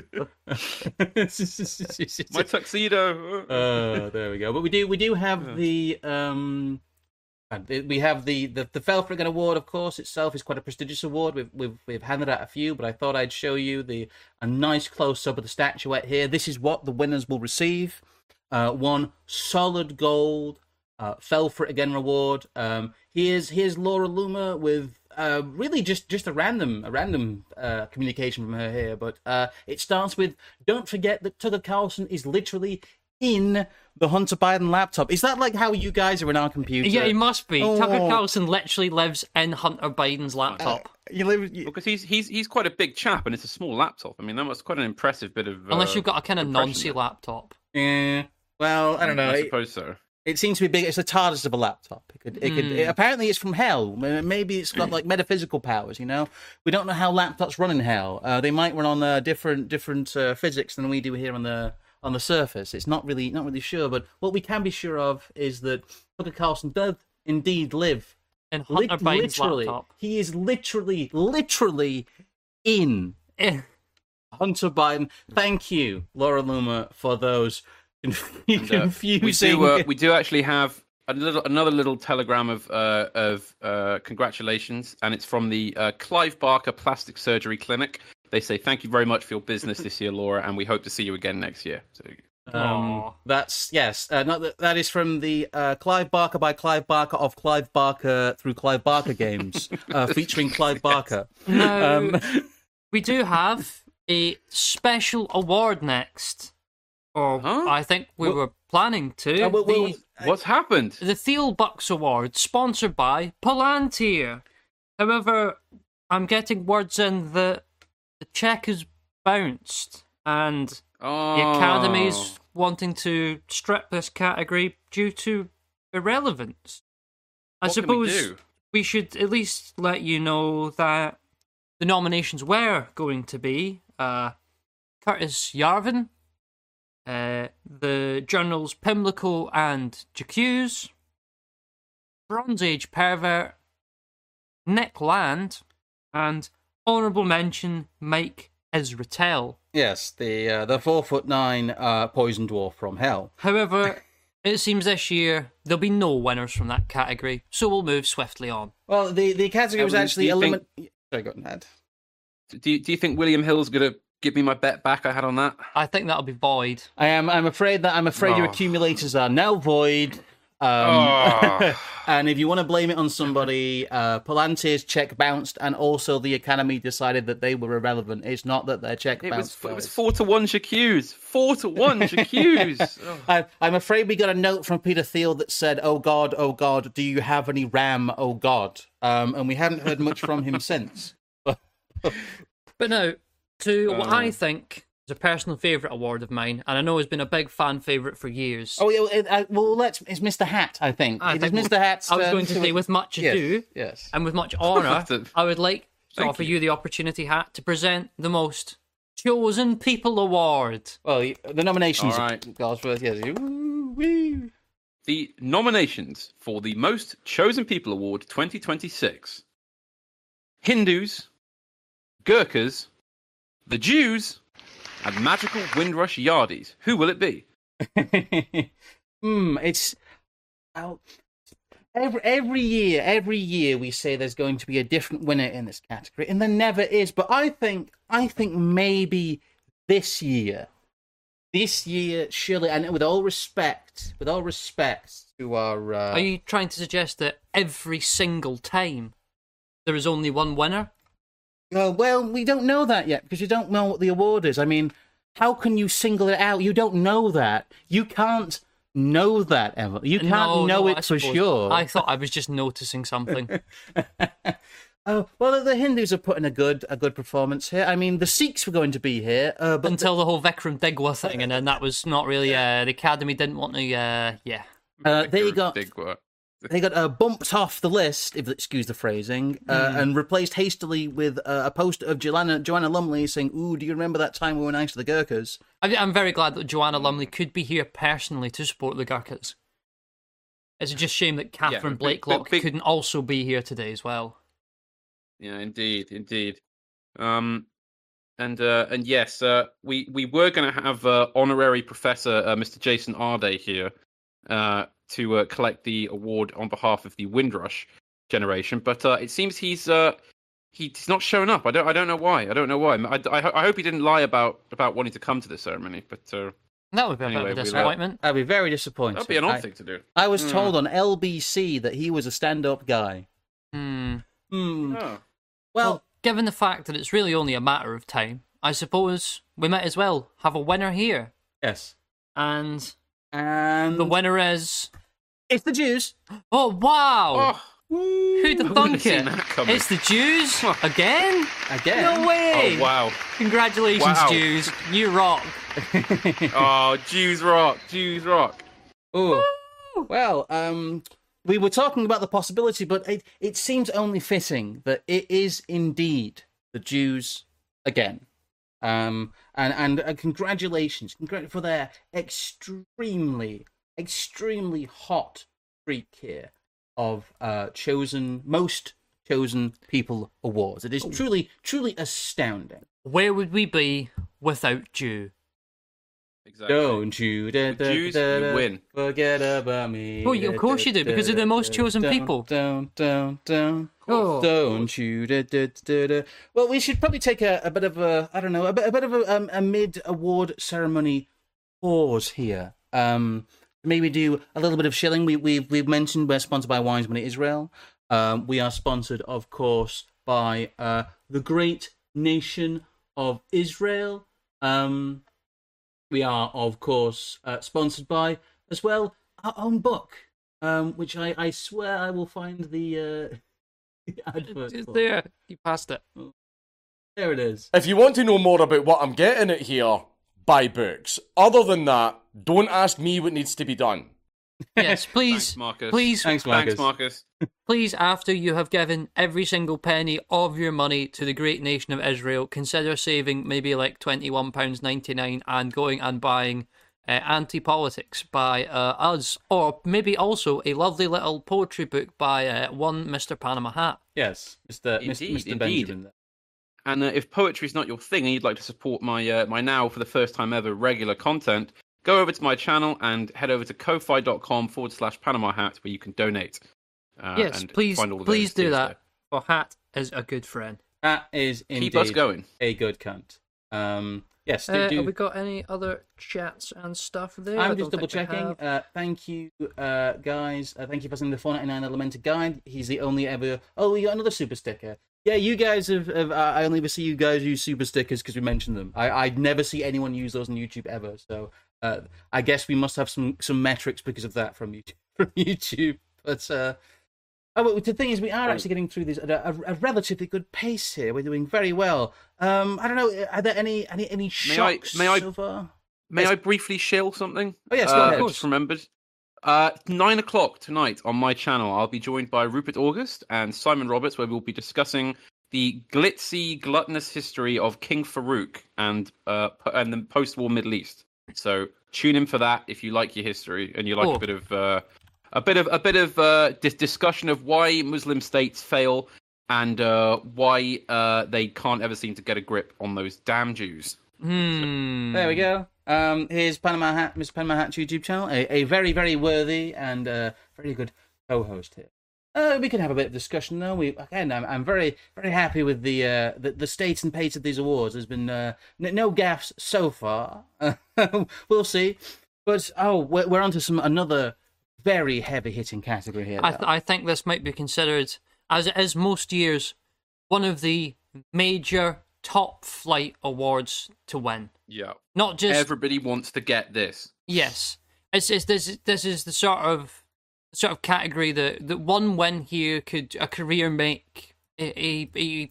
She's moving around. My tuxedo. Oh, there we go. But we do we do have the um, uh, we have the the the Felfrigan Award. Of course, itself is quite a prestigious award. We've we've we've handed out a few, but I thought I'd show you the a nice close up of the statuette here. This is what the winners will receive. Uh, one solid gold uh, Felfrigan Award. Um, here's here's Laura Luma with. Uh, really just, just a random a random uh, communication from her here, but uh, it starts with, don't forget that Tucker Carlson is literally in the Hunter Biden laptop. Is that like how you guys are in our computer? Yeah, he must be. Oh. Tucker Carlson literally lives in Hunter Biden's laptop. You live, you, Because he's he's he's quite a big chap and it's a small laptop. I mean, that was quite an impressive bit of. Unless uh, you've got a kind of impression noncy there. laptop. yeah, well, I don't know. I It, suppose so. it seems to be big. It's a TARDIS of a laptop. It could, it could. Hmm. It, apparently, it's from hell. Maybe it's got like metaphysical powers. You know, we don't know how laptops run in hell. Uh, they might run on uh, different different uh, physics than we do here on the on the surface. It's not really not really sure. But what we can be sure of is that Tucker Carlson does indeed live. In Lit- Hunter Biden's literally, laptop. he is literally, literally in Eh. Hunter Biden. Thank you, Laura Luma, for those conf- And, uh, confusing. we do uh, we do actually have a little another little telegram of uh, of uh, congratulations, and it's from the uh, Clive Barker Plastic Surgery Clinic. They say thank you very much for your business this year, Laura, and we hope to see you again next year. So, Um, Aw. that's yes. Uh, not that, that is from the uh, Clive Barker by Clive Barker of Clive Barker through Clive Barker games, uh, featuring Clive Barker. Now, Um, we do have a special award next. Or Huh? I think we Well- were planning to. Uh, well, well, the, what's happened? the Thiel Bucks Award, sponsored by Palantir. However, I'm getting words in that the check has bounced, and Oh, the Academy's wanting to strip this category due to irrelevance. I What can we suppose do? we should at least let you know that the nominations were going to be uh, Curtis Yarvin, uh, the journals Pimlico and J'Accuse, Bronze Age Pervert, Nick Land, and honourable mention Mike Israetel. yes, the uh, the four foot nine uh, poison dwarf from hell. However, it seems this year there'll be no winners from that category, so we'll move swiftly on. Well, the the category was Evan, actually do you eliminated. Sorry, go ahead. Do you, do you think William Hill's going to give me my bet back I had on that? I think that'll be void. I am. I'm afraid that I'm afraid your Oh. accumulators are now void. Um, Oh. and if you want to blame it on somebody, uh, Palantir's check bounced, and also the Academy decided that they were irrelevant. It's not that their check It was bounced. it was guys. four to one J'accuse. Four to one J'accuse. Oh. I, I'm afraid we got a note from Peter Thiel that said, "Oh God, oh God, do you have any RAM? Oh God," um, and we haven't heard much from him since. But now, to what Uh. I think is a personal favourite award of mine, and I know has been a big fan favourite for years. Oh, it, it, I, well, let's. It's Mister Hat, I think. I it is think- Mister Hat's. I was turn going to say, with much Yes, ado, yes. and with much honour, Thank I would like to you. offer you the opportunity, Hat, to present the most chosen people award. Well, y- the nominations. All right. God's worth, yes. Ooh, wee. The nominations for the Most Chosen People Award twenty twenty-six: Hindus, Gurkhas, the Jews, and Magical Windrush Yardies. Who will it be? Hmm, it's oh, every every year, every year we say there's going to be a different winner in this category, and there never is. But I think, I think maybe this year, this year, surely, and with all respect, with all respect to our, uh, Are you trying to suggest that every single time there is only one winner? uh, well, we don't know that yet because you don't know what the award is. I mean, how can you single it out? You don't know that. You can't know that ever. You can't No, know no, it I for suppose- sure. I thought I was just noticing something. Oh well, the Hindus are putting a good a good performance here. I mean, the Sikhs were going to be here, uh, but Until the whole Vikram Digwa thing, and then that was not really. Uh, the Academy didn't want to. Uh, yeah. uh, they got Big work. they got uh, bumped off the list, if excuse the phrasing, uh, and replaced hastily with uh, a poster of Joanna Joanna Lumley saying, "Ooh, do you remember that time we were nice to the Gurkhas?" I- I'm very glad that Joanna Lumley could be here personally to support the Gurkhas. It's just a shame that Catherine big- Blakelock big- couldn't also be here today as well. Yeah, indeed, indeed. Um, and uh, and yes, uh, we we were going to have uh, honorary professor uh, Mister Jason Arday here uh, to uh, collect the award on behalf of the Windrush generation, but uh, it seems he's uh, he's not showing up. I don't I don't know why. I don't know why. I, I, I hope he didn't lie about about wanting to come to the ceremony, but uh, That would be a Anyway, bit of a we'll- disappointment. I'd be very disappointed. that'd be an odd I, thing to do. I was Hmm. told on L B C that he was a stand-up guy. Hmm. Hmm. Oh. Well, Given the fact that it's really only a matter of time, I suppose we might as well have a winner here. yes, And and the winner is. it's the Jews. Oh, wow! Oh, Who'd have I wouldn't thunk have seen it? that coming. It's the Jews again? Again. No way! oh wow. Congratulations, Wow. Jews. You rock. Oh, Jews rock. Jews rock. Oh, well, um, we were talking about the possibility, but it, it seems only fitting that it is indeed the Jews again. Um, and and uh, congratulations congr- for their extremely, extremely hot streak here of uh, chosen, most chosen people awards. It is truly, truly astounding. Where would we be without Jew? Exactly. Don't you da, With da, Jews, da, you da, win. forget about me. Oh, you- of course you do, because they're the most chosen Don't, people. Don't, don't, don't. Oh. Don't you? Da, da, da, da. Well, we should probably take a, a bit of a, I don't know, a bit, a bit of a, um, a mid-award ceremony pause here. Um, maybe do a little bit of shilling. We, we've, we've mentioned we're sponsored by Wines Money Israel. Um, we are sponsored, of course, by uh, the great nation of Israel. Um, we are, of course, uh, sponsored by, as well, our own book, um, which I, I swear I will find the, uh, the advert It's for. there. You passed it. There it is. If you want to know more about what I'm getting at here, buy books. Other than that, don't ask me what needs to be done. Yes, please, Thanks, Marcus. please, Thanks, Marcus. Thanks, Marcus. please, after you have given every single penny of your money to the great nation of Israel, consider saving maybe like twenty-one pounds ninety-nine and going and buying uh, Anti-Politics by uh, us, or maybe also a lovely little poetry book by uh, one Mister Panama Hat. Yes, Mister Mister Indeed, Mister indeed. Benjamin. And uh, if poetry is not your thing and you'd like to support my uh, my now for the first time ever regular content, go over to my channel and head over to ko-fi.com forward slash Panama Hat where you can donate. Uh, yes, and please, find all the please various do tiers that. there. For Hat is a good friend. That is indeed Keep us going. a good cunt. Um, yes, do, Uh, do... Have we got any other chats and stuff there? I'm I just don't double think we checking. have. Uh, thank you, uh, guys. Uh, thank you for sending the four ninety-nine Elementor guide. He's the only ever. Oh, we got another super sticker. Yeah, you guys have. have uh, I only ever see you guys use super stickers because we mentioned them. I I never see anyone use those on YouTube ever. So uh, I guess we must have some some metrics because of that from YouTube. From YouTube, but. Uh, Oh, but the thing is, we are actually getting through this at a, a, a relatively good pace here. We're doing very well. Um, I don't know. Are there any any any shocks may I, so far? May Yes. I briefly shill something? Oh yes, go uh, ahead. I just remembered. Uh, nine o'clock tonight on my channel, I'll be joined by Rupert August and Simon Roberts, where we'll be discussing the glitzy, gluttonous history of King Farouk and uh and the post-war Middle East. So tune in for that if you like your history and you like Oh. a bit of uh, a bit of a bit of uh, dis- discussion of why Muslim states fail and uh, why uh, they can't ever seem to get a grip on those damn Jews. Hmm. There we go. Um, here's Panama Hat, Mister Panama Hat's YouTube channel. A, a very, very worthy and uh, very good co-host here. Uh, we can have a bit of discussion though. We again, I'm, I'm very, very happy with the uh, the, the state and pace of these awards. There's been uh, n- no gaffes so far. We'll see. But oh, we're, we're onto some another very heavy-hitting category here. I, now. th- I think this might be considered, as it is most years, one of the major top flight awards to win. Yeah, Not just everybody wants to get this. yes, it's, it's this this is the sort of sort of category that, that one win here could a career make a a, a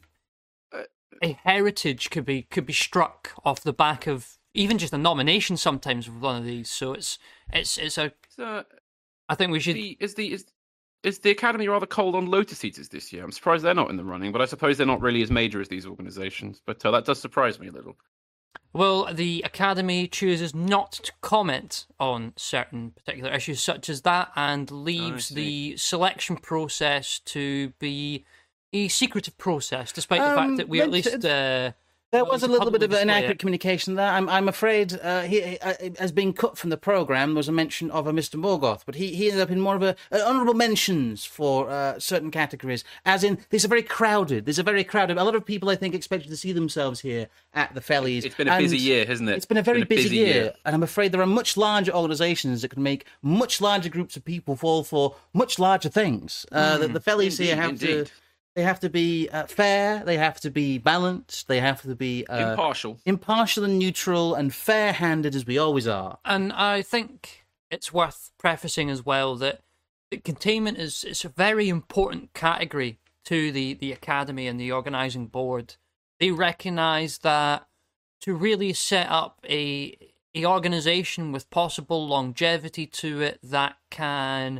a heritage could be could be struck off the back of even just a nomination sometimes with one of these. So it's it's it's a So, I think we should the, is the is is the Academy rather cold on Lotus Eaters this year? I'm surprised they're not in the running, but I suppose they're not really as major as these organisations. But uh, that does surprise me a little. Well, the Academy chooses not to comment on certain particular issues such as that and leaves see. the selection process to be a secretive process, despite the Um, fact that we at but least... it's- Uh, There well, was a to little bit of publicly display inaccurate it. communication there. I'm, I'm afraid uh, he, uh, as being cut from the program, there was a mention of a Mister Morgoth, but he, he ended up in more of a uh, honourable mentions for uh, certain categories. As in, these are very crowded. These are very crowded. A lot of people, I think, expected to see themselves here at the Fellies. It's been a busy and year, hasn't it? It's been a very busy, busy year, year. and I'm afraid there are much larger organisations that can make much larger groups of people fall for much larger things. Uh, the, the Fellies here Indeed, have indeed. to. They have to be uh, fair, they have to be balanced, they have to be uh, Impartial. impartial and neutral and fair-handed as we always are. And I think it's worth prefacing as well that, that containment is it's a very important category to the, the Academy and the organising board. They recognise that to really set up a, a organisation with possible longevity to it that can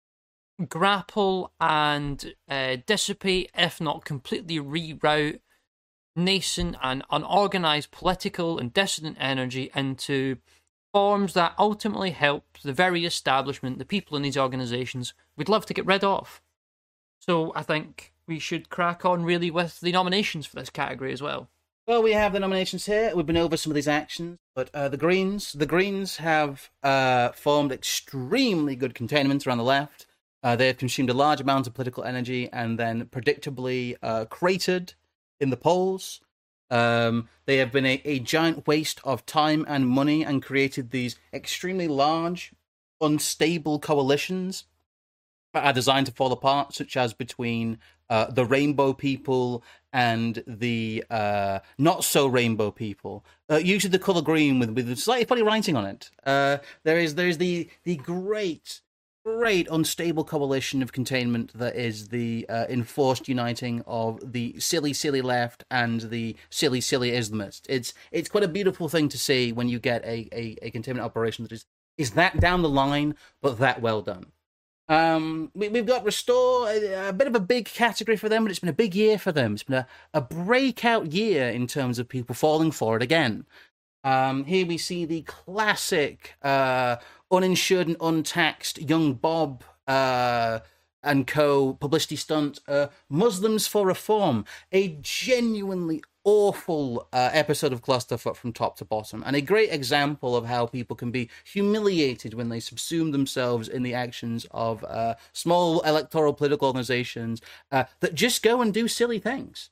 grapple and uh, dissipate, if not completely reroute, nascent and unorganized political and dissident energy into forms that ultimately help the very establishment, the people in these organizations, we'd love to get rid of. So I think we should crack on really with the nominations for this category as well. Well, we have the nominations here. We've been over some of these actions, but uh, the Greens, the Greens have uh, formed extremely good containment around the left. Uh, they have consumed a large amount of political energy and then predictably uh, cratered in the polls. Um, they have been a, a giant waste of time and money and created these extremely large, unstable coalitions that are designed to fall apart, such as between uh, the rainbow people and the uh, not-so-rainbow people. Uh, usually the colour green with, with slightly funny writing on it. Uh, there is there is the the great... great unstable coalition of containment that is the uh, enforced uniting of the silly, silly left and the silly, silly Islamists. It's it's quite a beautiful thing to see when you get a, a, a containment operation that is, is that down the line, but that well done. Um, we, we've got Restore, a, a bit of a big category for them, but it's been a big year for them. It's been a, a breakout year in terms of people falling for it again. Um, here we see the classic uh, uninsured and untaxed young Bob uh, and co publicity stunt, uh, Muslims for Reform, a genuinely awful uh, episode of Clusterfuck from top to bottom, and a great example of how people can be humiliated when they subsume themselves in the actions of uh, small electoral political organizations uh, that just go and do silly things.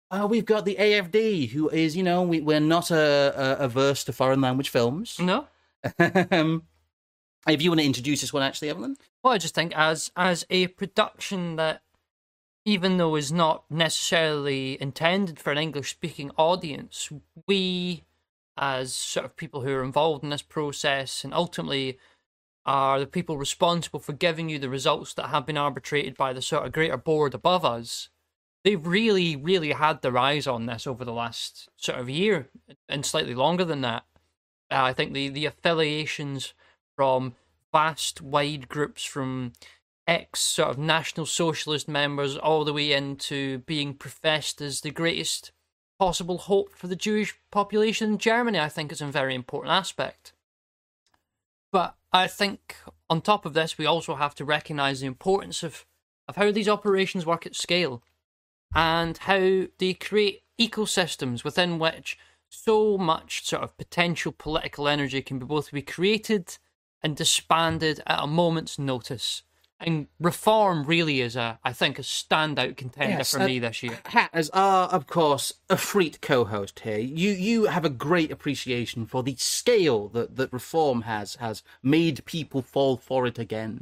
Uh, we've got the A F D, who is, you know, we, we're not uh, uh, averse to foreign language films. No. um, if you want to introduce this one, actually, Evelyn. Well, I just think as as a production that, even though is not necessarily intended for an English-speaking audience, we, as sort of people who are involved in this process and ultimately are the people responsible for giving you the results that have been arbitrated by the sort of greater board above us, they've really, really had their eyes on this over the last sort of year and slightly longer than that. Uh, I think the, the affiliations from vast, wide groups from ex sort of National Socialist members all the way into being professed as the greatest possible hope for the Jewish population in Germany, I think is a very important aspect. But I think on top of this, we also have to recognise the importance of, of how these operations work at scale and how they create ecosystems within which so much sort of potential political energy can be both be created and disbanded at a moment's notice. And Reform really is, a, I think, a standout contender Yes, for uh, me this year. Hat, as our, of course, a freak co-host here, you you have a great appreciation for the scale that, that Reform has has made people fall for it again.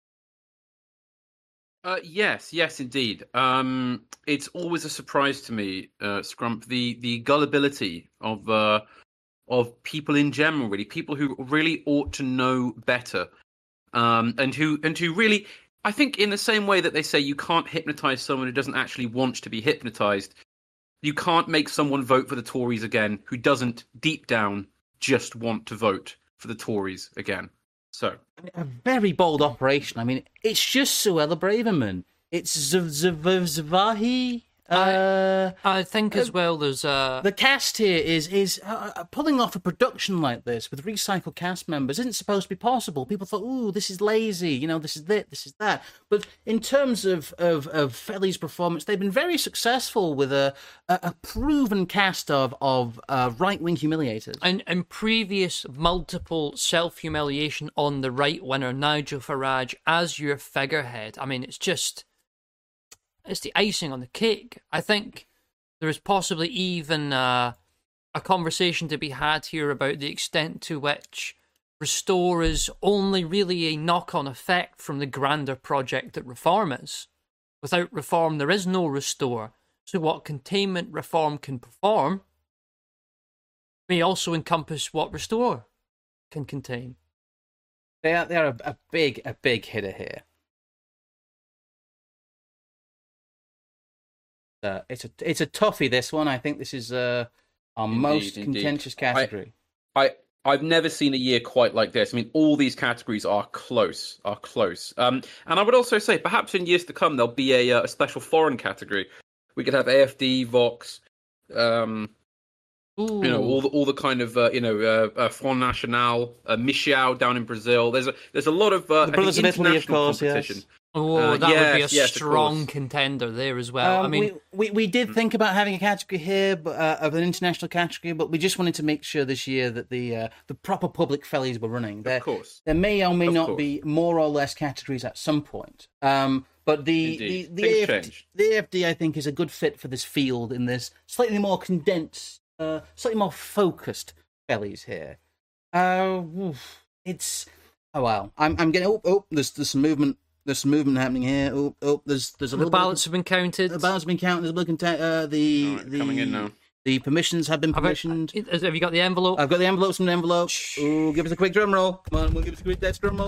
Uh, yes, yes, indeed. Um, it's always a surprise to me, uh, Scrump, the the gullibility of uh, of people in general, really, people who really ought to know better. Um, and who and who really, I think, in the same way that they say you can't hypnotize someone who doesn't actually want to be hypnotized, you can't make someone vote for the Tories again who doesn't deep down just want to vote for the Tories again. So A very bold operation. I mean, it's just Suella Braverman. It's Z- Z- Zvahi. Uh, I think as well there's uh, the cast here is is uh, pulling off a production like this with recycled cast members isn't supposed to be possible. People thought, "Ooh, this is lazy," you know, this is that, this is that. But in terms of of, of Felly's performance, they've been very successful with a a, a proven cast of of uh, right wing humiliators. in, in previous multiple self-humiliation on the right winner, Nigel Farage, as your figurehead. I mean, it's just, it's the icing on the cake. I think there is possibly even uh, a conversation to be had here about the extent to which Restore is only really a knock-on effect from the grander project that Reform is. Without Reform, there is no Restore. So what containment Reform can perform may also encompass what Restore can contain. They are they are a, a big a big hitter here. Uh, it's a it's a toughie. This one, I think, this is uh, our Indeed, most indeed. contentious category. I I've never seen a year quite like this. I mean, all these categories are close, are close. Um, and I would also say, perhaps in years to come, there'll be a, a special foreign category. We could have A F D, Vox, um, Ooh. you know, all the all the kind of uh, you know, uh, uh, Front National, uh, Michel down in Brazil. There's a there's a lot of uh, The I Brothers think of Italy, of international course, yes. competition. Oh, Uh, that would be a yes, yes, of strong course. contender there as well. Um, I mean, we, we we did think about having a category here, but, uh, of an international category, but we just wanted to make sure this year that the uh, the proper public fellies were running. There, Of course. there may or may Of not course. be more or less categories at some point. Um, but the the Indeed. the Things A F D, change. the A F D, I think, is a good fit for this field in this slightly more condensed, uh, slightly more focused fellies here. Uh, oof, it's oh wow, I'm I'm getting oh oh there's there's some movement. There's some movement happening here. Oh, oh, there's there's a the little ballots bit have been counted. of, the ballots have been counted. There's a little content. Uh, the All right, the coming in now. the permissions have been Have, I- permissioned. have you got the envelope? I've got the envelopes from the envelope. Ooh, give us a quick drum roll. Come on, we'll give us a quick death drum roll.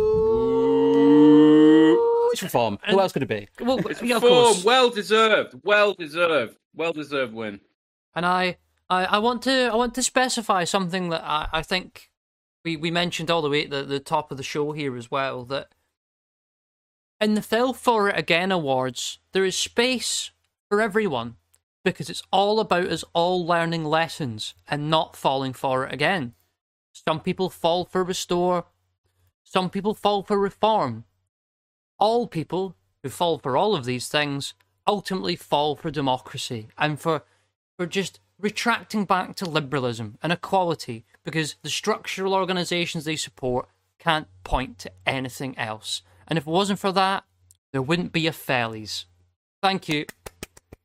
Ooh, it's Reform. Who else could it be? well, It's yeah, of Reform, course. well deserved, well deserved, well deserved win. And I, I, I want to, I want to specify something that I, I think we, we mentioned all the way at the, the top of the show here as well. That in the Fell For It Again Awards, there is space for everyone because it's all about us all learning lessons and not falling for it again. Some people fall for Restore, some people fall for Reform. All people who fall for all of these things ultimately fall for democracy and for for just retracting back to liberalism and equality because the structural organisations they support can't point to anything else. And if it wasn't for that, there wouldn't be a Fellies. Thank you.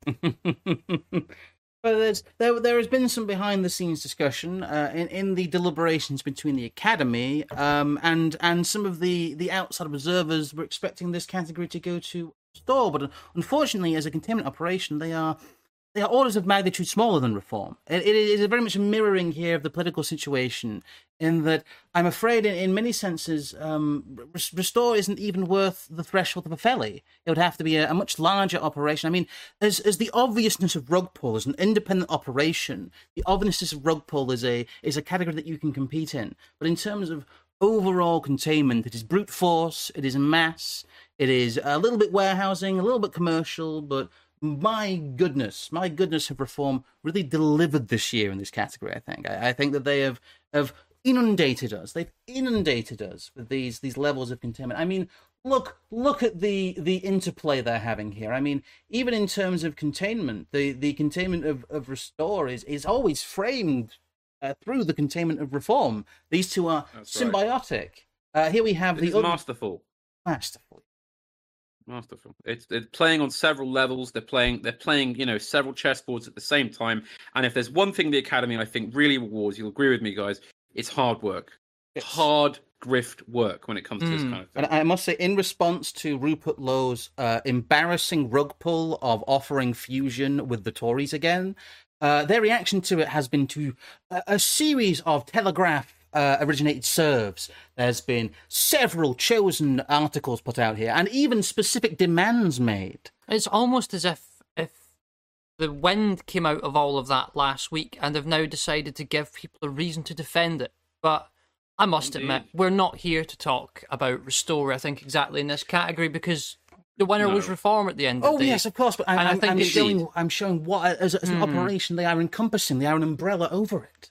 But there's there there has been some behind the scenes discussion uh, in in the deliberations between the academy um, and and some of the the outside observers were expecting this category to go to Restore, but unfortunately, as a containment operation, they are they are orders of magnitude smaller than Reform. It, it is very much a mirroring here of the political situation, in that I'm afraid, in, in many senses, um, Restore isn't even worth the threshold of a Felly. It would have to be a, a much larger operation. I mean, as as the obviousness of rug pull as an independent operation, the obviousness of rug pull is a is a category that you can compete in. But in terms of overall containment, it is brute force, it is mass, it is a little bit warehousing, a little bit commercial, but my goodness, my goodness, have Reform really delivered this year in this category, I think. I, I think that they have, have inundated us. They've inundated us with these these levels of containment. I mean, look look at the, the interplay they're having here. I mean, even in terms of containment, the, the containment of, of Restore is, is always framed uh, through the containment of Reform. These two are That's symbiotic. Right. Uh, here we have it's the... masterful. Masterful. Masterful. It's it's playing on several levels. They're playing they're playing, you know, several chessboards at the same time. And if there's one thing the Academy I think really rewards, you'll agree with me, guys, it's hard work. It's hard grift work when it comes to mm. this kind of thing. And I must say, in response to Rupert Lowe's uh, embarrassing rug pull of offering fusion with the Tories again, uh, their reaction to it has been to a, a series of Telegraph Uh, originated serves. There's been several chosen articles put out here, and even specific demands made. It's almost as if if the wind came out of all of that last week, and they've now decided to give people a reason to defend it. But I must Indeed. admit, we're not here to talk about Restore, I think, exactly in this category, because the winner no. was Reform at the end of oh, the day. Oh, yes, of course, but I'm, I'm, I'm, showing, I'm showing what, as, as an mm. operation, they are encompassing. They are an umbrella over it.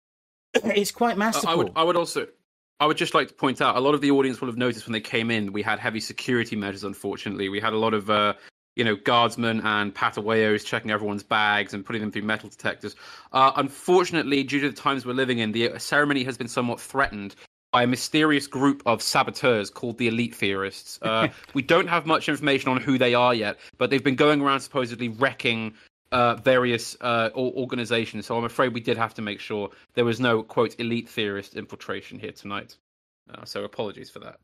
It's quite masterful. I would, I would also, I would just like to point out, a lot of the audience will have noticed when they came in, we had heavy security measures. Unfortunately, we had a lot of, uh, you know, guardsmen and patawayos checking everyone's bags and putting them through metal detectors. Uh, unfortunately, due to the times we're living in, the ceremony has been somewhat threatened by a mysterious group of saboteurs called the Elite Theorists. Uh, we don't have much information on who they are yet, but they've been going around supposedly wrecking Uh, various uh, organizations, so I'm afraid we did have to make sure there was no, quote, elite theorist infiltration here tonight. Uh, so apologies for that.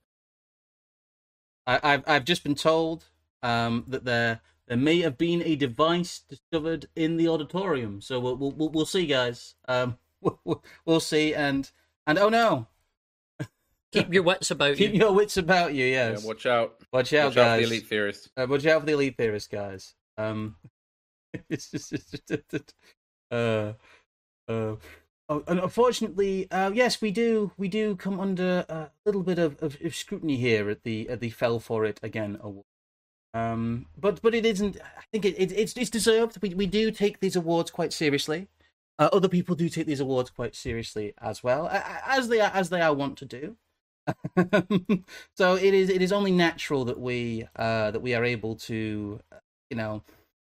I, I've I've just been told um, that there there may have been a device discovered in the auditorium, so we'll we'll, we'll see, guys. Um, we'll, we'll see, and and oh no, keep your wits about keep you. your wits about you. Yes, yeah, watch out, watch out, watch guys. out for the elite theorists. Uh, watch out for the elite theorists, guys. Um. It's just, it's just uh, uh, oh, and unfortunately, uh, yes, we do, we do come under a little bit of, of, of scrutiny here at the at the Fell for It Again award. Um, but but it isn't. I think it, it it's it's deserved. We we do take these awards quite seriously. Uh, other people do take these awards quite seriously as well, as they are as they are wont to do. So it is it is only natural that we uh, that we are able to, you know,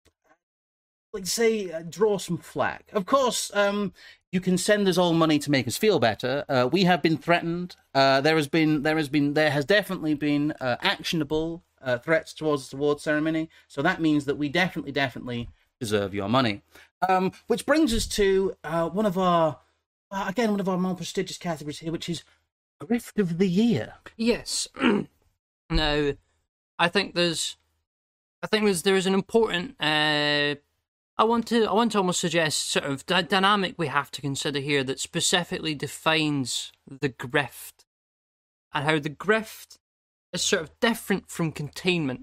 like say, uh, draw some flack. Of course, um, you can send us all money to make us feel better. Uh, we have been threatened. Uh, there has been, there has been, there has definitely been uh, actionable uh, threats towards the award ceremony. So that means that we definitely, definitely deserve your money. Um, which brings us to uh, one of our, uh, again, one of our more prestigious categories here, which is Grift of the Year. Yes. Now, I think there's, I think there's there is an important. Uh, I want to I want to almost suggest sort of d- dynamic we have to consider here that specifically defines the grift and how the grift is sort of different from containment.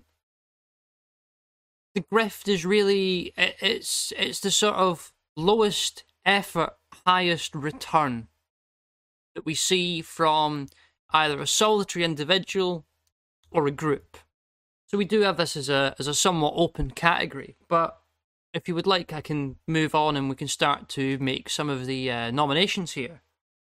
The grift is really it, it's it's the sort of lowest effort, highest return that we see from either a solitary individual or a group. So we do have this as a as a somewhat open category, but if you would like, I can move on and we can start to make some of the uh, nominations here.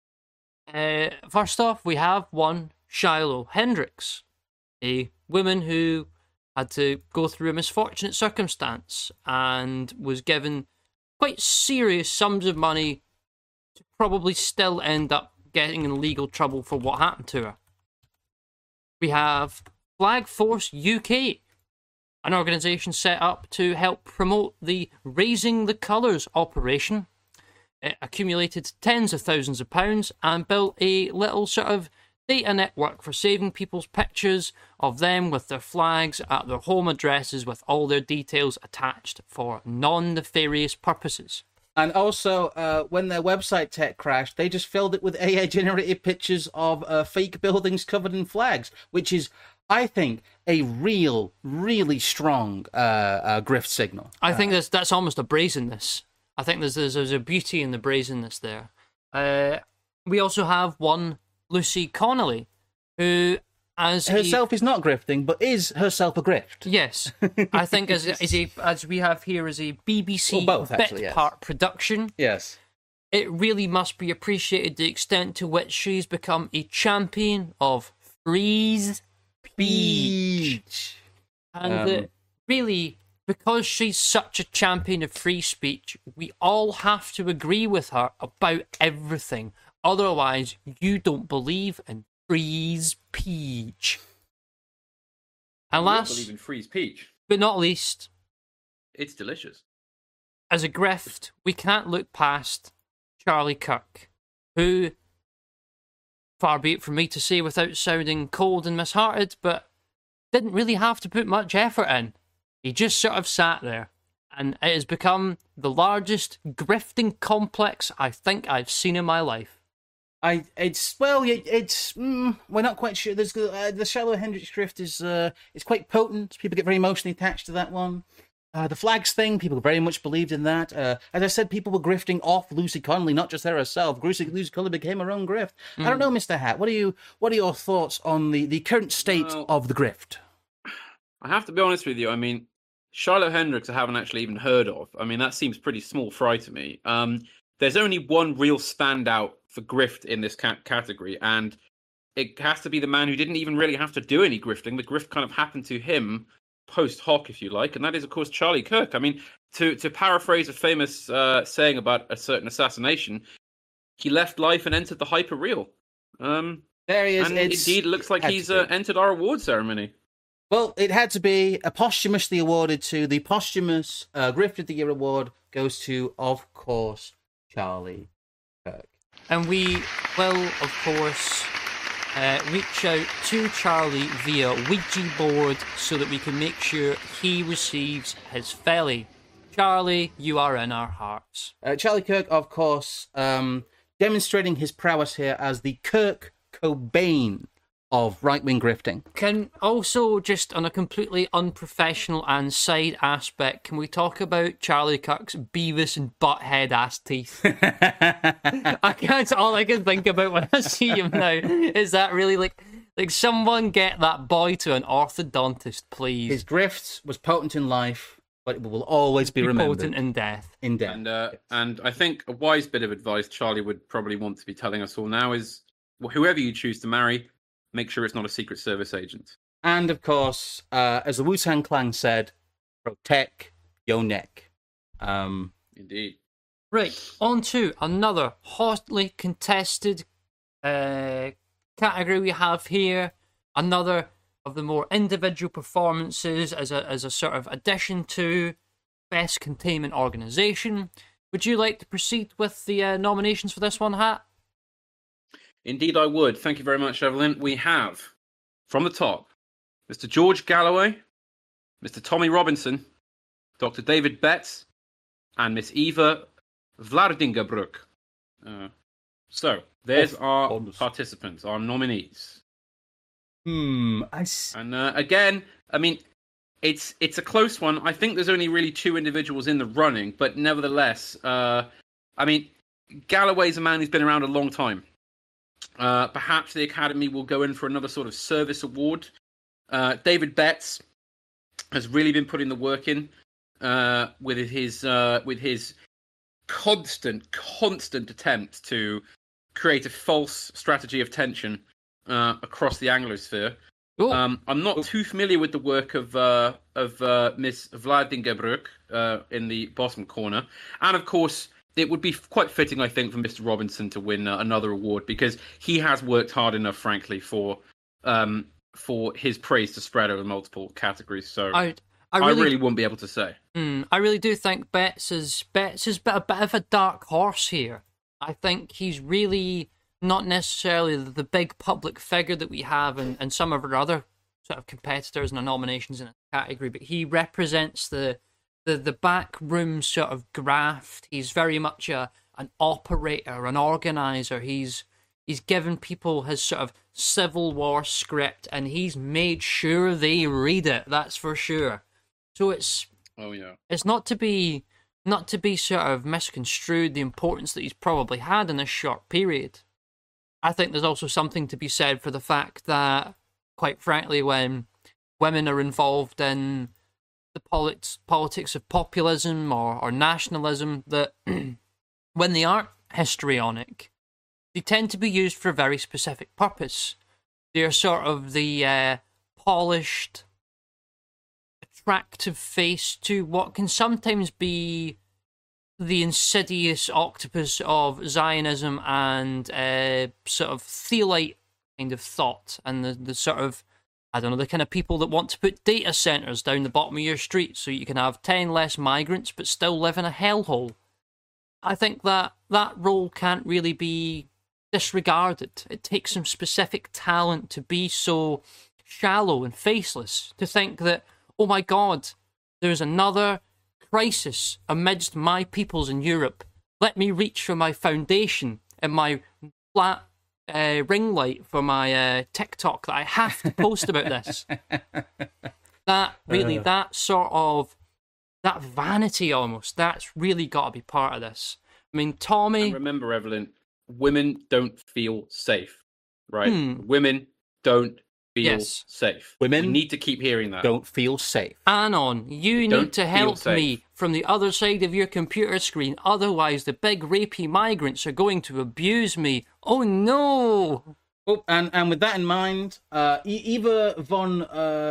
Uh, first off, we have one Shiloh Hendricks, a woman who had to go through a misfortunate circumstance and was given quite serious sums of money to probably still end up getting in legal trouble for what happened to her. We have Flag Force U K, an organisation set up to help promote the Raising the Colours operation. It accumulated tens of thousands of pounds and built a little sort of data network for saving people's pictures of them with their flags at their home addresses with all their details attached for non-nefarious purposes. And also, uh, when their website tech crashed, they just filled it with A I-generated pictures of uh, fake buildings covered in flags, which is, I think, a real, really strong uh, uh, grift signal. I think that's that's almost a brazenness. I think there's there's, there's a beauty in the brazenness there. Uh, we also have one Lucy Connolly, who as herself a, is not grifting, but is herself a grift. Yes, I think as as a as we have here as a B B C well, both, bit actually, yes. part production. Yes, it really must be appreciated the extent to which she's become a champion of free speech, and Um, that really, because she's such a champion of free speech, we all have to agree with her about everything. Otherwise, you don't believe in free speech. And I don't last, believe in freeze peach. but not least, It's delicious. as a grift, we can't look past Charlie Kirk, who, far be it from me to say without sounding cold and mishearted, but didn't really have to put much effort in. He just sort of sat there, and it has become the largest grifting complex I think I've seen in my life. I it's well, it, it's mm, we're not quite sure. There's uh, the Shallow Hendrix grift is uh, it's quite potent. People get very emotionally attached to that one. Uh, the flags thing, people very much believed in that. Uh, as I said, people were grifting off Lucy Connolly, not just her herself. Lucy, Lucy Connolly became her own grift. Mm. I don't know, Mister Hat. What are you? What are your thoughts on the, the current state well, of the grift? I have to be honest with you. I mean, Charlotte Hendricks I haven't actually even heard of. I mean, that seems pretty small fry to me. Um, there's only one real standout for grift in this ca- category, and it has to be the man who didn't even really have to do any grifting. The grift kind of happened to him post hoc, if you like, and that is, of course, Charlie Kirk. I mean, to to paraphrase a famous uh, saying about a certain assassination, he left life and entered the hyperreal. Um, there he is. And it's, indeed, it looks like he's uh, entered our award ceremony. Well, it had to be a posthumously awarded to the posthumous uh, Grift of the Year award goes to, of course, Charlie Kirk. And we will, of course, uh, reach out to Charlie via Ouija board so that we can make sure he receives his felly. Charlie, you are in our hearts. Uh, Charlie Kirk, of course, um, demonstrating his prowess here as the Kirk Cobain of right-wing grifting. Can also, just on a completely unprofessional and side aspect, can we talk about Charlie Kirk's Beavis and Butthead ass teeth? I can't, all I can think about when I see him now is that really like, like someone get that boy to an orthodontist, please. His grift was potent in life, but it will always be, be remembered. Potent in death. In death. And, uh, and I think a wise bit of advice Charlie would probably want to be telling us all now is, well, whoever you choose to marry, make sure it's not a Secret Service agent. And, of course, uh, as the Wu-Tang Clan said, protect your neck. Um, Indeed. Right, on to another hotly contested uh, category we have here. Another of the more individual performances as a, as a sort of addition to Best Containment Organisation. Would you like to proceed with the uh, nominations for this one, Hat? Indeed, I would. Thank you very much, Evelyn. We have, from the top, Mister George Galloway, Mister Tommy Robinson, Doctor David Betts, and Miss Eva Vladingerbroek. Uh, so, there's Of our course. participants, our nominees. hmm. I s- And uh, again, I mean, it's it's a close one. I think there's only really two individuals in the running, but nevertheless, uh, I mean, Galloway's a man who's been around a long time. Uh, perhaps the Academy will go in for another sort of service award. Uh, David Betts has really been putting the work in uh, with his uh, with his constant, constant attempts to create a false strategy of tension uh, across the Anglosphere. Ooh. Um, I'm not too familiar with the work of uh, of uh, Miss Vladingerbroek uh, in the bottom corner, and of course, it would be quite fitting, I think, for Mister Robinson to win uh, another award because he has worked hard enough, frankly, for um, for his praise to spread over multiple categories. So I'd I I really, really wouldn't be able to say. mm, I really do think Betts is Betts is a bit of a dark horse here. I think he's really not necessarily the big public figure that we have and, and some of our other sort of competitors and nominations in a category, but he represents the the the back room sort of graft. He's very much a an operator, an organizer. He's he's given people his sort of Civil War script, and he's made sure they read it. That's for sure. So it's Oh yeah. it's not to be not to be sort of misconstrued the importance that he's probably had in this short period. I think there's also something to be said for the fact that, quite frankly, when women are involved in the politics politics of populism or, or nationalism, that when they aren't histrionic, they tend to be used for a very specific purpose. They're sort of the uh, polished, attractive face to what can sometimes be the insidious octopus of Zionism and uh, sort of Theolite kind of thought, and the, the sort of, I don't know, the kind of people that want to put data centers down the bottom of your street so you can have ten less migrants but still live in a hellhole. I think that that role can't really be disregarded. It takes some specific talent to be so shallow and faceless, to think that, oh my God, there's another crisis amidst my peoples in Europe. Let me reach for my foundation and my flat uh, ring light for my uh, TikTok that I have to post about this. That really, uh. that sort of, that vanity almost, that's really got to be part of this. I mean, Tommy... And remember, Evelyn, women don't feel safe, right? Hmm. Women don't feel yes. safe. Women we need to keep hearing that. Don't feel safe. Anon, you Don't need to feel help safe. me from the other side of your computer screen, otherwise the big rapey migrants are going to abuse me. Oh no! Oh, and, and with that in mind, uh, E- Eva von uh,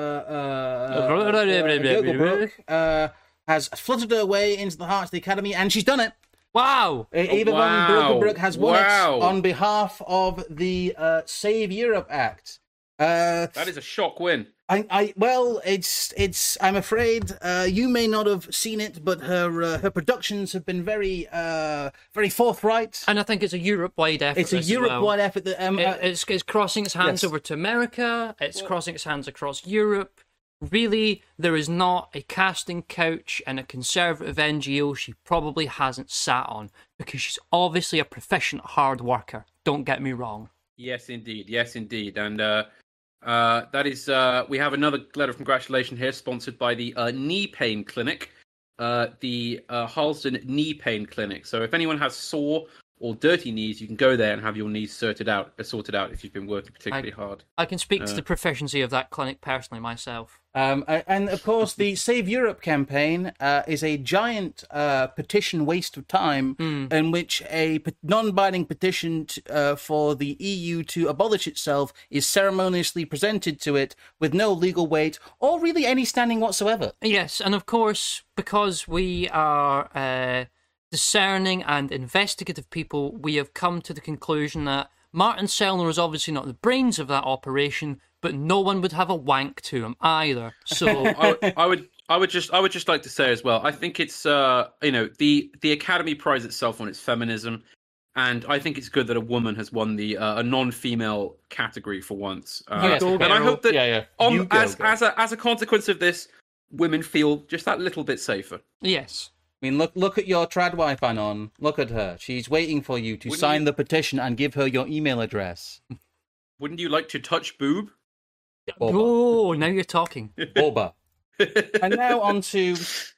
uh, uh, Gogelbrook, uh, has fluttered her way into the heart of the Academy, and she's done it. Wow! Uh, Eva wow. von Gogelbrook has won wow. it on behalf of the uh, Save Europe Act. Uh, That is a shock win. I, I, well, it's, it's. I'm afraid uh, you may not have seen it, but her, uh, her productions have been very, uh, very forthright. And I think it's a Europe-wide effort. It's a Europe-wide well. effort that um, it, uh, it's, it's crossing its hands yes. over to America. It's well, crossing its hands across Europe. Really, there is not a casting couch in a conservative N G O she probably hasn't sat on, because she's obviously a proficient hard worker. Don't get me wrong. Yes, indeed. Yes, indeed. And uh, uh, that is, uh, we have another letter of congratulation here, sponsored by the uh, Knee Pain Clinic, uh, the uh, Harlesden Knee Pain Clinic. So if anyone has sore or dirty knees, you can go there and have your knees sorted out, uh, sorted out if you've been working particularly I, hard. I can speak uh, to the proficiency of that clinic personally myself. Um, and of course, the Save Europe campaign uh, is a giant uh, petition waste of time mm. in which a non-binding petition t- uh, for the E U to abolish itself is ceremoniously presented to it with no legal weight or really any standing whatsoever. Yes, and of course, because we are uh, discerning and investigative people, we have come to the conclusion that Martin Sellner is obviously not the brains of that operation, but no one would have a wank to him either. So I, would, I would, I would just, I would just like to say as well. I think it's, uh, you know, the the Academy prides itself on its feminism, and I think it's good that a woman has won the uh, a non-female category for once. Uh, Yes, and I hope that yeah, yeah. on, You go, as go. as a as a consequence of this, women feel just that little bit safer. yes. I mean, look look at your trad wife, Anon. Look at her. She's waiting for you to Wouldn't sign you- the petition and give her your email address. Wouldn't you like to touch boob? Boba. Oh, now you're talking. Boba. And now on to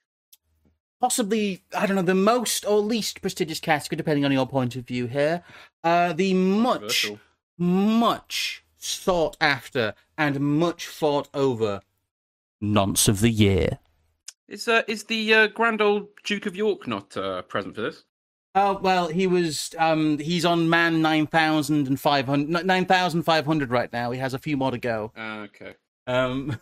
possibly, I don't know, the most or least prestigious category, depending on your point of view here. Uh, the much, Controversial. much sought after and much fought over Nonce of the Year. Is uh, is the uh, grand old Duke of York not uh, present for this? Oh, well, he was, um, he's on man nine thousand five hundred, nine thousand five hundred right now. He has a few more to go. Uh, okay. Um,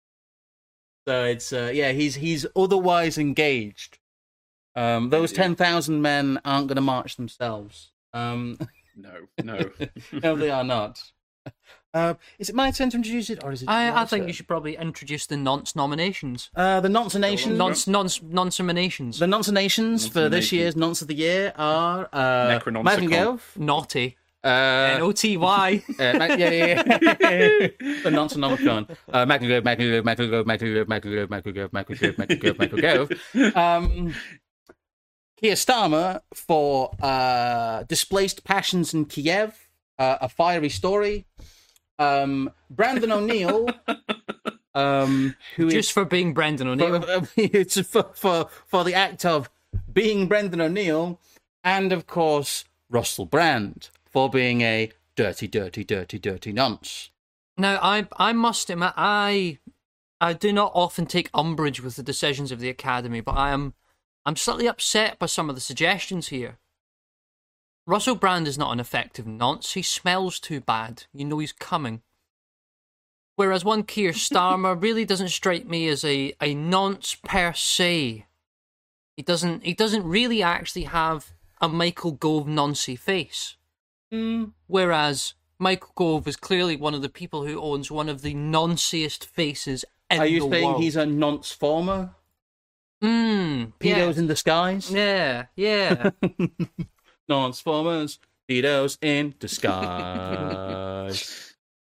so it's, uh, yeah, he's, he's otherwise engaged. Um, those Indeed. ten thousand men aren't going to march themselves. Um, No, no. no, they are not. Uh, is it my turn to introduce it, or is it? I, I your think turn? you should probably introduce the nonce nominations. Uh, the Nonce Nations. Nonce, nonce, nonce nominations. The Nonce Nations for this Nonce year's Nonce of the Year are uh, Necronomicon. Magengove, Naughty. uh, N O T Y. Uh, Ma- yeah, yeah, yeah. The Nonce-nomicon. Uh, Magengove, Magengove, Magengove, Magengove, Magengove, Magengove, Magengove, Magengove, Magengove. Um, Keir Starmer for uh, Displaced Passions in Kiev, uh, A Fiery Story. Um, Brandon O'Neill, um, who Just is for being Brendan O'Neill. for, it's for, for for the act of being Brendan O'Neill, and of course Russell Brand for being a dirty, dirty, dirty, dirty nonce. Now, I I must admit, I I do not often take umbrage with the decisions of the Academy, but I am I'm slightly upset by some of the suggestions here. Russell Brand is not an effective nonce. He smells too bad. You know he's coming. Whereas one Keir Starmer really doesn't strike me as a, a nonce per se. He doesn't he doesn't really actually have a Michael Gove noncy face. Mm. Whereas Michael Gove is clearly one of the people who owns one of the nonciest faces in Are you the saying world. he's a nonce former? Mm, Pedos yeah. in disguise? Yeah, yeah. Nonce formers, pedos in disguise.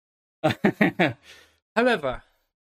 However,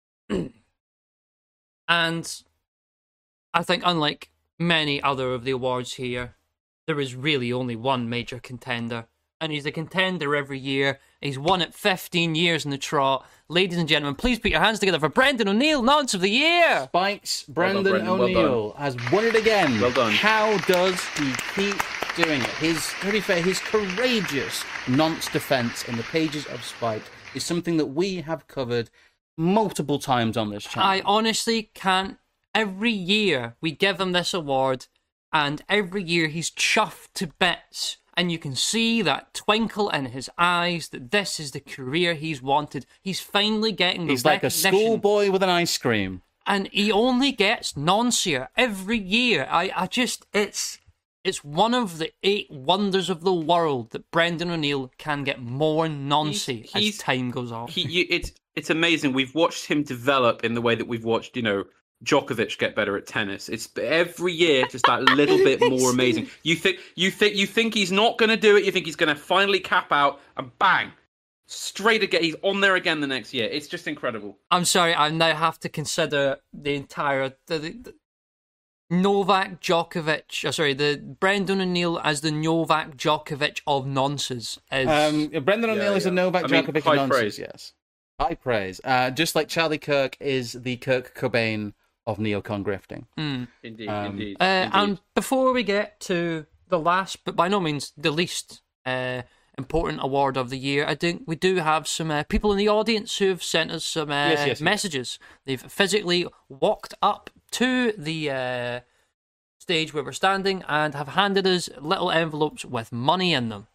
and I think unlike many other of the awards here, there is really only one major contender, and he's a contender every year. He's won it fifteen years in the trot. Ladies and gentlemen, please put your hands together for Brendan O'Neill, Nonce of the Year! Spikes Well done, Brendan Brendan, well O'Neill has won it again. Well done. How does he keep doing it? His, to be fair, his courageous nonce defense in the pages of Spike is something that we have covered multiple times on this channel. I honestly can't. Every year we give him this award, and every year he's chuffed to bits, and you can see that twinkle in his eyes that this is the career he's wanted. He's finally getting the He's like a recognition, schoolboy with an ice cream. and he only gets noncier every year. I, I just, it's, it's one of the eight wonders of the world that Brendan O'Neill can get more noncy He's- he's- as time goes on. He, you, it's it's amazing. We've watched him develop in the way that we've watched, you know, Djokovic get better at tennis. It's every year just that little bit more amazing. You think you think you think he's not going to do it. You think he's going to finally cap out, and bang, straight again. He's on there again the next year. It's just incredible. I'm sorry, I now have to consider the entire the, the, the Novak Djokovic. Oh, sorry, the Brendan O'Neill as the Novak Djokovic of nonces. Is, Um, Brendan Yeah, O'Neill is a yeah. Novak I mean, Djokovic high nonsense, praise. yes. High praise. Uh, just like Charlie Kirk is the Kirk Cobain of neocon grifting. mm. Indeed, Um, indeed, Uh, indeed. and before we get to the last, but by no means the least uh, important award of the year, I think we do have some uh, people in the audience who've sent us some uh, Yes, yes, yes. messages. They've physically walked up to the uh, stage where we're standing and have handed us little envelopes with money in them.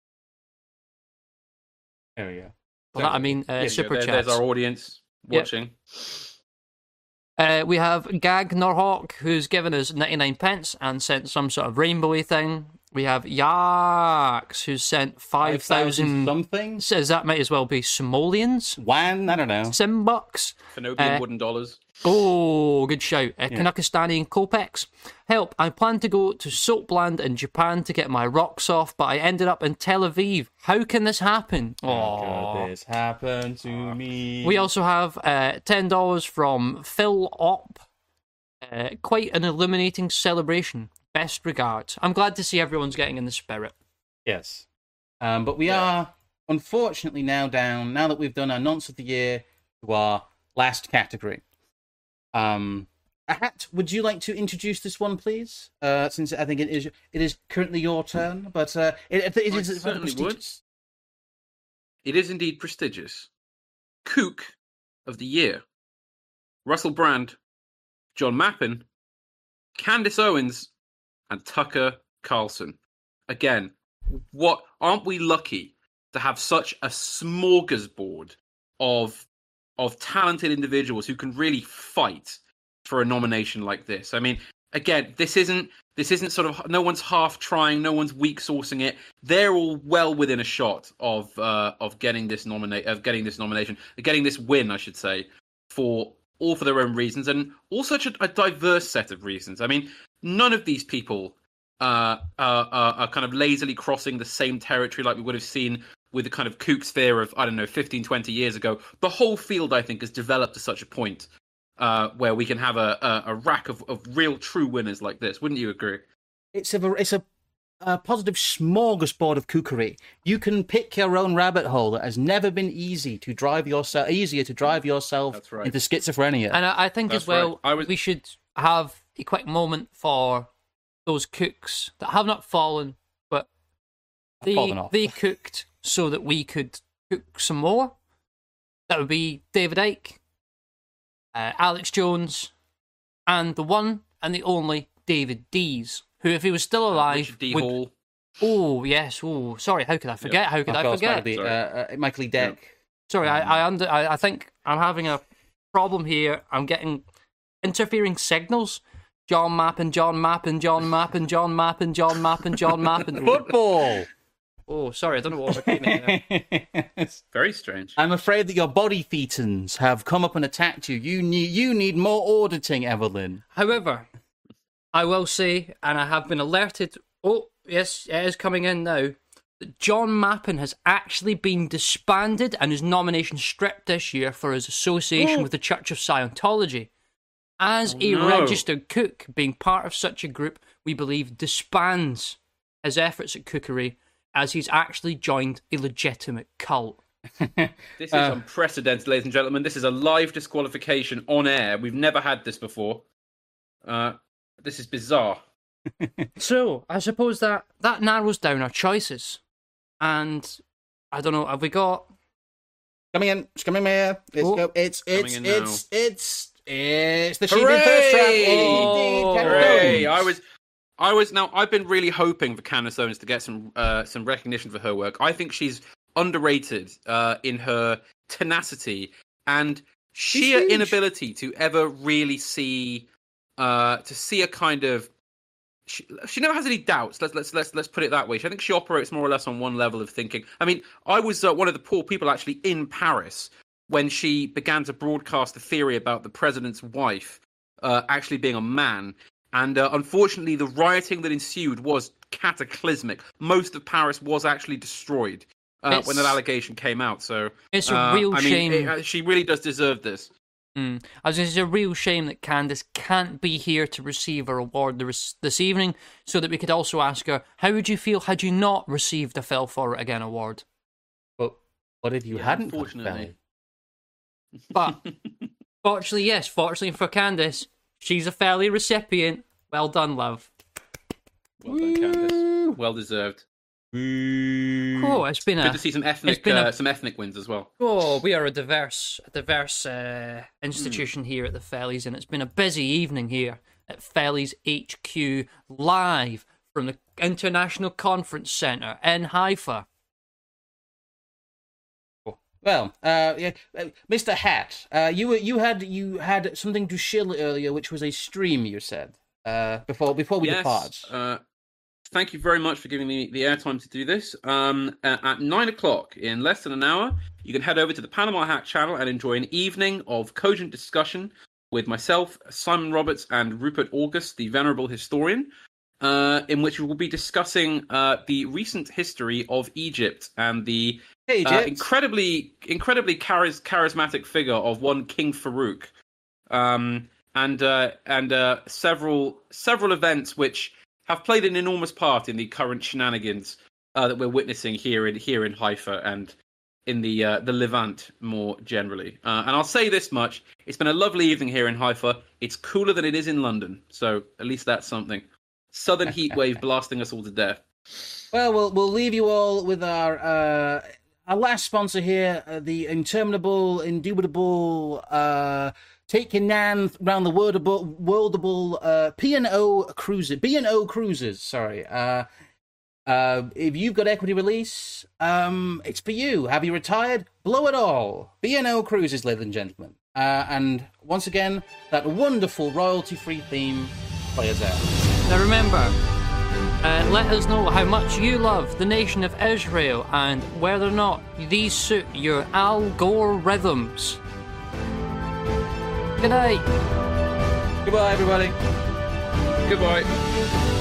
There we go. Well, that, I mean, uh, There you go. super There- chats. There's our audience Yep. watching. Uh, we have Gag Norhawk, who's given us ninety-nine pence and sent some sort of rainbowy thing. We have Yax, who's sent five thousand. something? Says that might as well be simoleons. Wan? I don't know. Simbucks. Fenobian Uh, wooden dollars. Oh, good shout. Uh, Kanakistani and Kopecks. Help, I planned to go to Soapland in Japan to get my rocks off, but I ended up in Tel Aviv. How can this happen? How Aw. could this happen to me? We also have uh, ten dollars from Phil Opp. Uh, quite an illuminating celebration. Best regards. I'm glad to see everyone's getting in the spirit. Yes. Um, but we Yeah. are, unfortunately, now down, now that we've done our Nonce of the Year, to our last category. Um, Ahat, would you like to introduce this one, please? Uh, since I think it is it is currently your turn, but uh, it, it, it I is rather certainly would. prestigious. It is indeed prestigious. Kook of the Year. Russell Brand, John Mappin, Candace Owens, and Tucker Carlson. Again, what aren't we lucky to have such a smorgasbord of of talented individuals who can really fight for a nomination like this? I mean, again, this isn't this isn't sort of no one's half trying, no one's weak sourcing it. They're all well within a shot of uh, of getting this nominate of getting this nomination, getting this win, I should say, for all for their own reasons and all such a, a diverse set of reasons. I mean, none of these people uh, are, are, are kind of lazily crossing the same territory like we would have seen with the kind of kook sphere of, I don't know, fifteen, twenty years ago. The whole field, I think, has developed to such a point uh, where we can have a, a, a rack of, of real true winners like this. Wouldn't you agree? It's a it's a, a positive smorgasbord of kookery. You can pick your own rabbit hole. It has never been easy to drive yourself easier to drive yourself That's right. into schizophrenia. And I, I think That's as well, right. I was- we should have a quick moment for those cooks that have not fallen, but they fallen off. they cooked so that we could cook some more. That would be David Icke, uh, Alex Jones, and the one and the only David Dees, who, if he was still alive, Richard D. would... Hall. Oh yes, oh sorry, how could I forget? How could Of I course, forget? Michael, uh, uh, Michael E. Deck. Sorry, Um, I I, under, I I think I'm having a problem here. I'm getting interfering signals. John Mappin, John Mappin, John Mappin, John Mappin, John Mappin, John Mappin. Football. Oh, sorry, I don't know what overcame me there. Very strange. I'm afraid that your body thetans have come up and attacked you. You need you need more auditing, Evelyn. However, I will say, and I have been alerted. Oh, yes, it is coming in now. That John Mappin has actually been disbanded and his nomination stripped this year for his association with the Church of Scientology. As Oh, a no. registered cook, being part of such a group, we believe disbands his efforts at cookery, as he's actually joined a legitimate cult. This is Uh, unprecedented, ladies and gentlemen. This is a live disqualification on air. We've never had this before. Uh, this is bizarre. So, I suppose that that narrows down our choices. And, I don't know, have we got... Coming in, it's coming in. It's Oh. go, it's it's Coming in it's, it's it's the Hooray! sheep in first trap. Oh, Indeed, Hooray! Canada I was, I was. Now, I've been really hoping for Candace Owens to get some, uh, some recognition for her work. I think she's underrated uh, in her tenacity and sheer huge. inability to ever really see, uh, to see a kind of. She, she never has any doubts. Let's let's let's let's put it that way. I think she operates more or less on one level of thinking. I mean, I was uh, one of the poor people actually in Paris when she began to broadcast the theory about the president's wife uh, actually being a man. And uh, unfortunately, the rioting that ensued was cataclysmic. Most of Paris was actually destroyed uh, It's- when that allegation came out. So It's a uh, real I mean, shame. it- uh, she really does deserve this. Mm. I was going to say, it's a real shame that Candace can't be here to receive her award this, this evening, so that we could also ask her, how would you feel had you not received the Fell For It Again award? But what if you Yeah, hadn't? unfortunately. But, fortunately, yes, fortunately for Candace, she's a fairly recipient. Well done, love. Well done, Candace. Well deserved. Oh, it's been Good a... to see some ethnic been a- uh, some ethnic wins as well. Oh, we are a diverse, a diverse uh, institution here at the Fellies, and it's been a busy evening here at Fellies H Q, live from the International Conference Centre in Haifa. Well, uh, yeah, uh, Mister Hat, uh, you were you had you had something to shill earlier, which was a stream. You said uh, before before we yes, depart. Uh, thank you very much for giving me the airtime to do this. Um, uh, at nine o'clock, in less than an hour, you can head over to the Panama Hat channel and enjoy an evening of cogent discussion with myself, Simon Roberts, and Rupert August, the venerable historian, uh, in which we will be discussing uh, the recent history of Egypt and the Hey, uh, Egypt. incredibly, incredibly charis- charismatic figure of one King Farouk, um, and uh, and uh, several several events which have played an enormous part in the current shenanigans uh, that we're witnessing here in here in Haifa and in the uh, the Levant more generally. Uh, and I'll say this much: it's been a lovely evening here in Haifa. It's cooler than it is in London, so at least that's something. Southern heat wave blasting us all to death. Well, we'll we'll leave you all with our uh, our last sponsor here, uh, the interminable, indubitable, uh, take your nan round the worldable, worldable uh, P and O cruises, B and O cruises. Sorry. Uh, uh, if you've got equity release, um, it's for you. Have you retired? Blow it all. B and O cruises, ladies and gentlemen. Uh, and once again, that wonderful royalty-free theme Play us out. Now remember, uh, let us know how much you love the nation of Israel and whether or not these suit your Al Gore rhythms. Good night. Goodbye, everybody. Goodbye.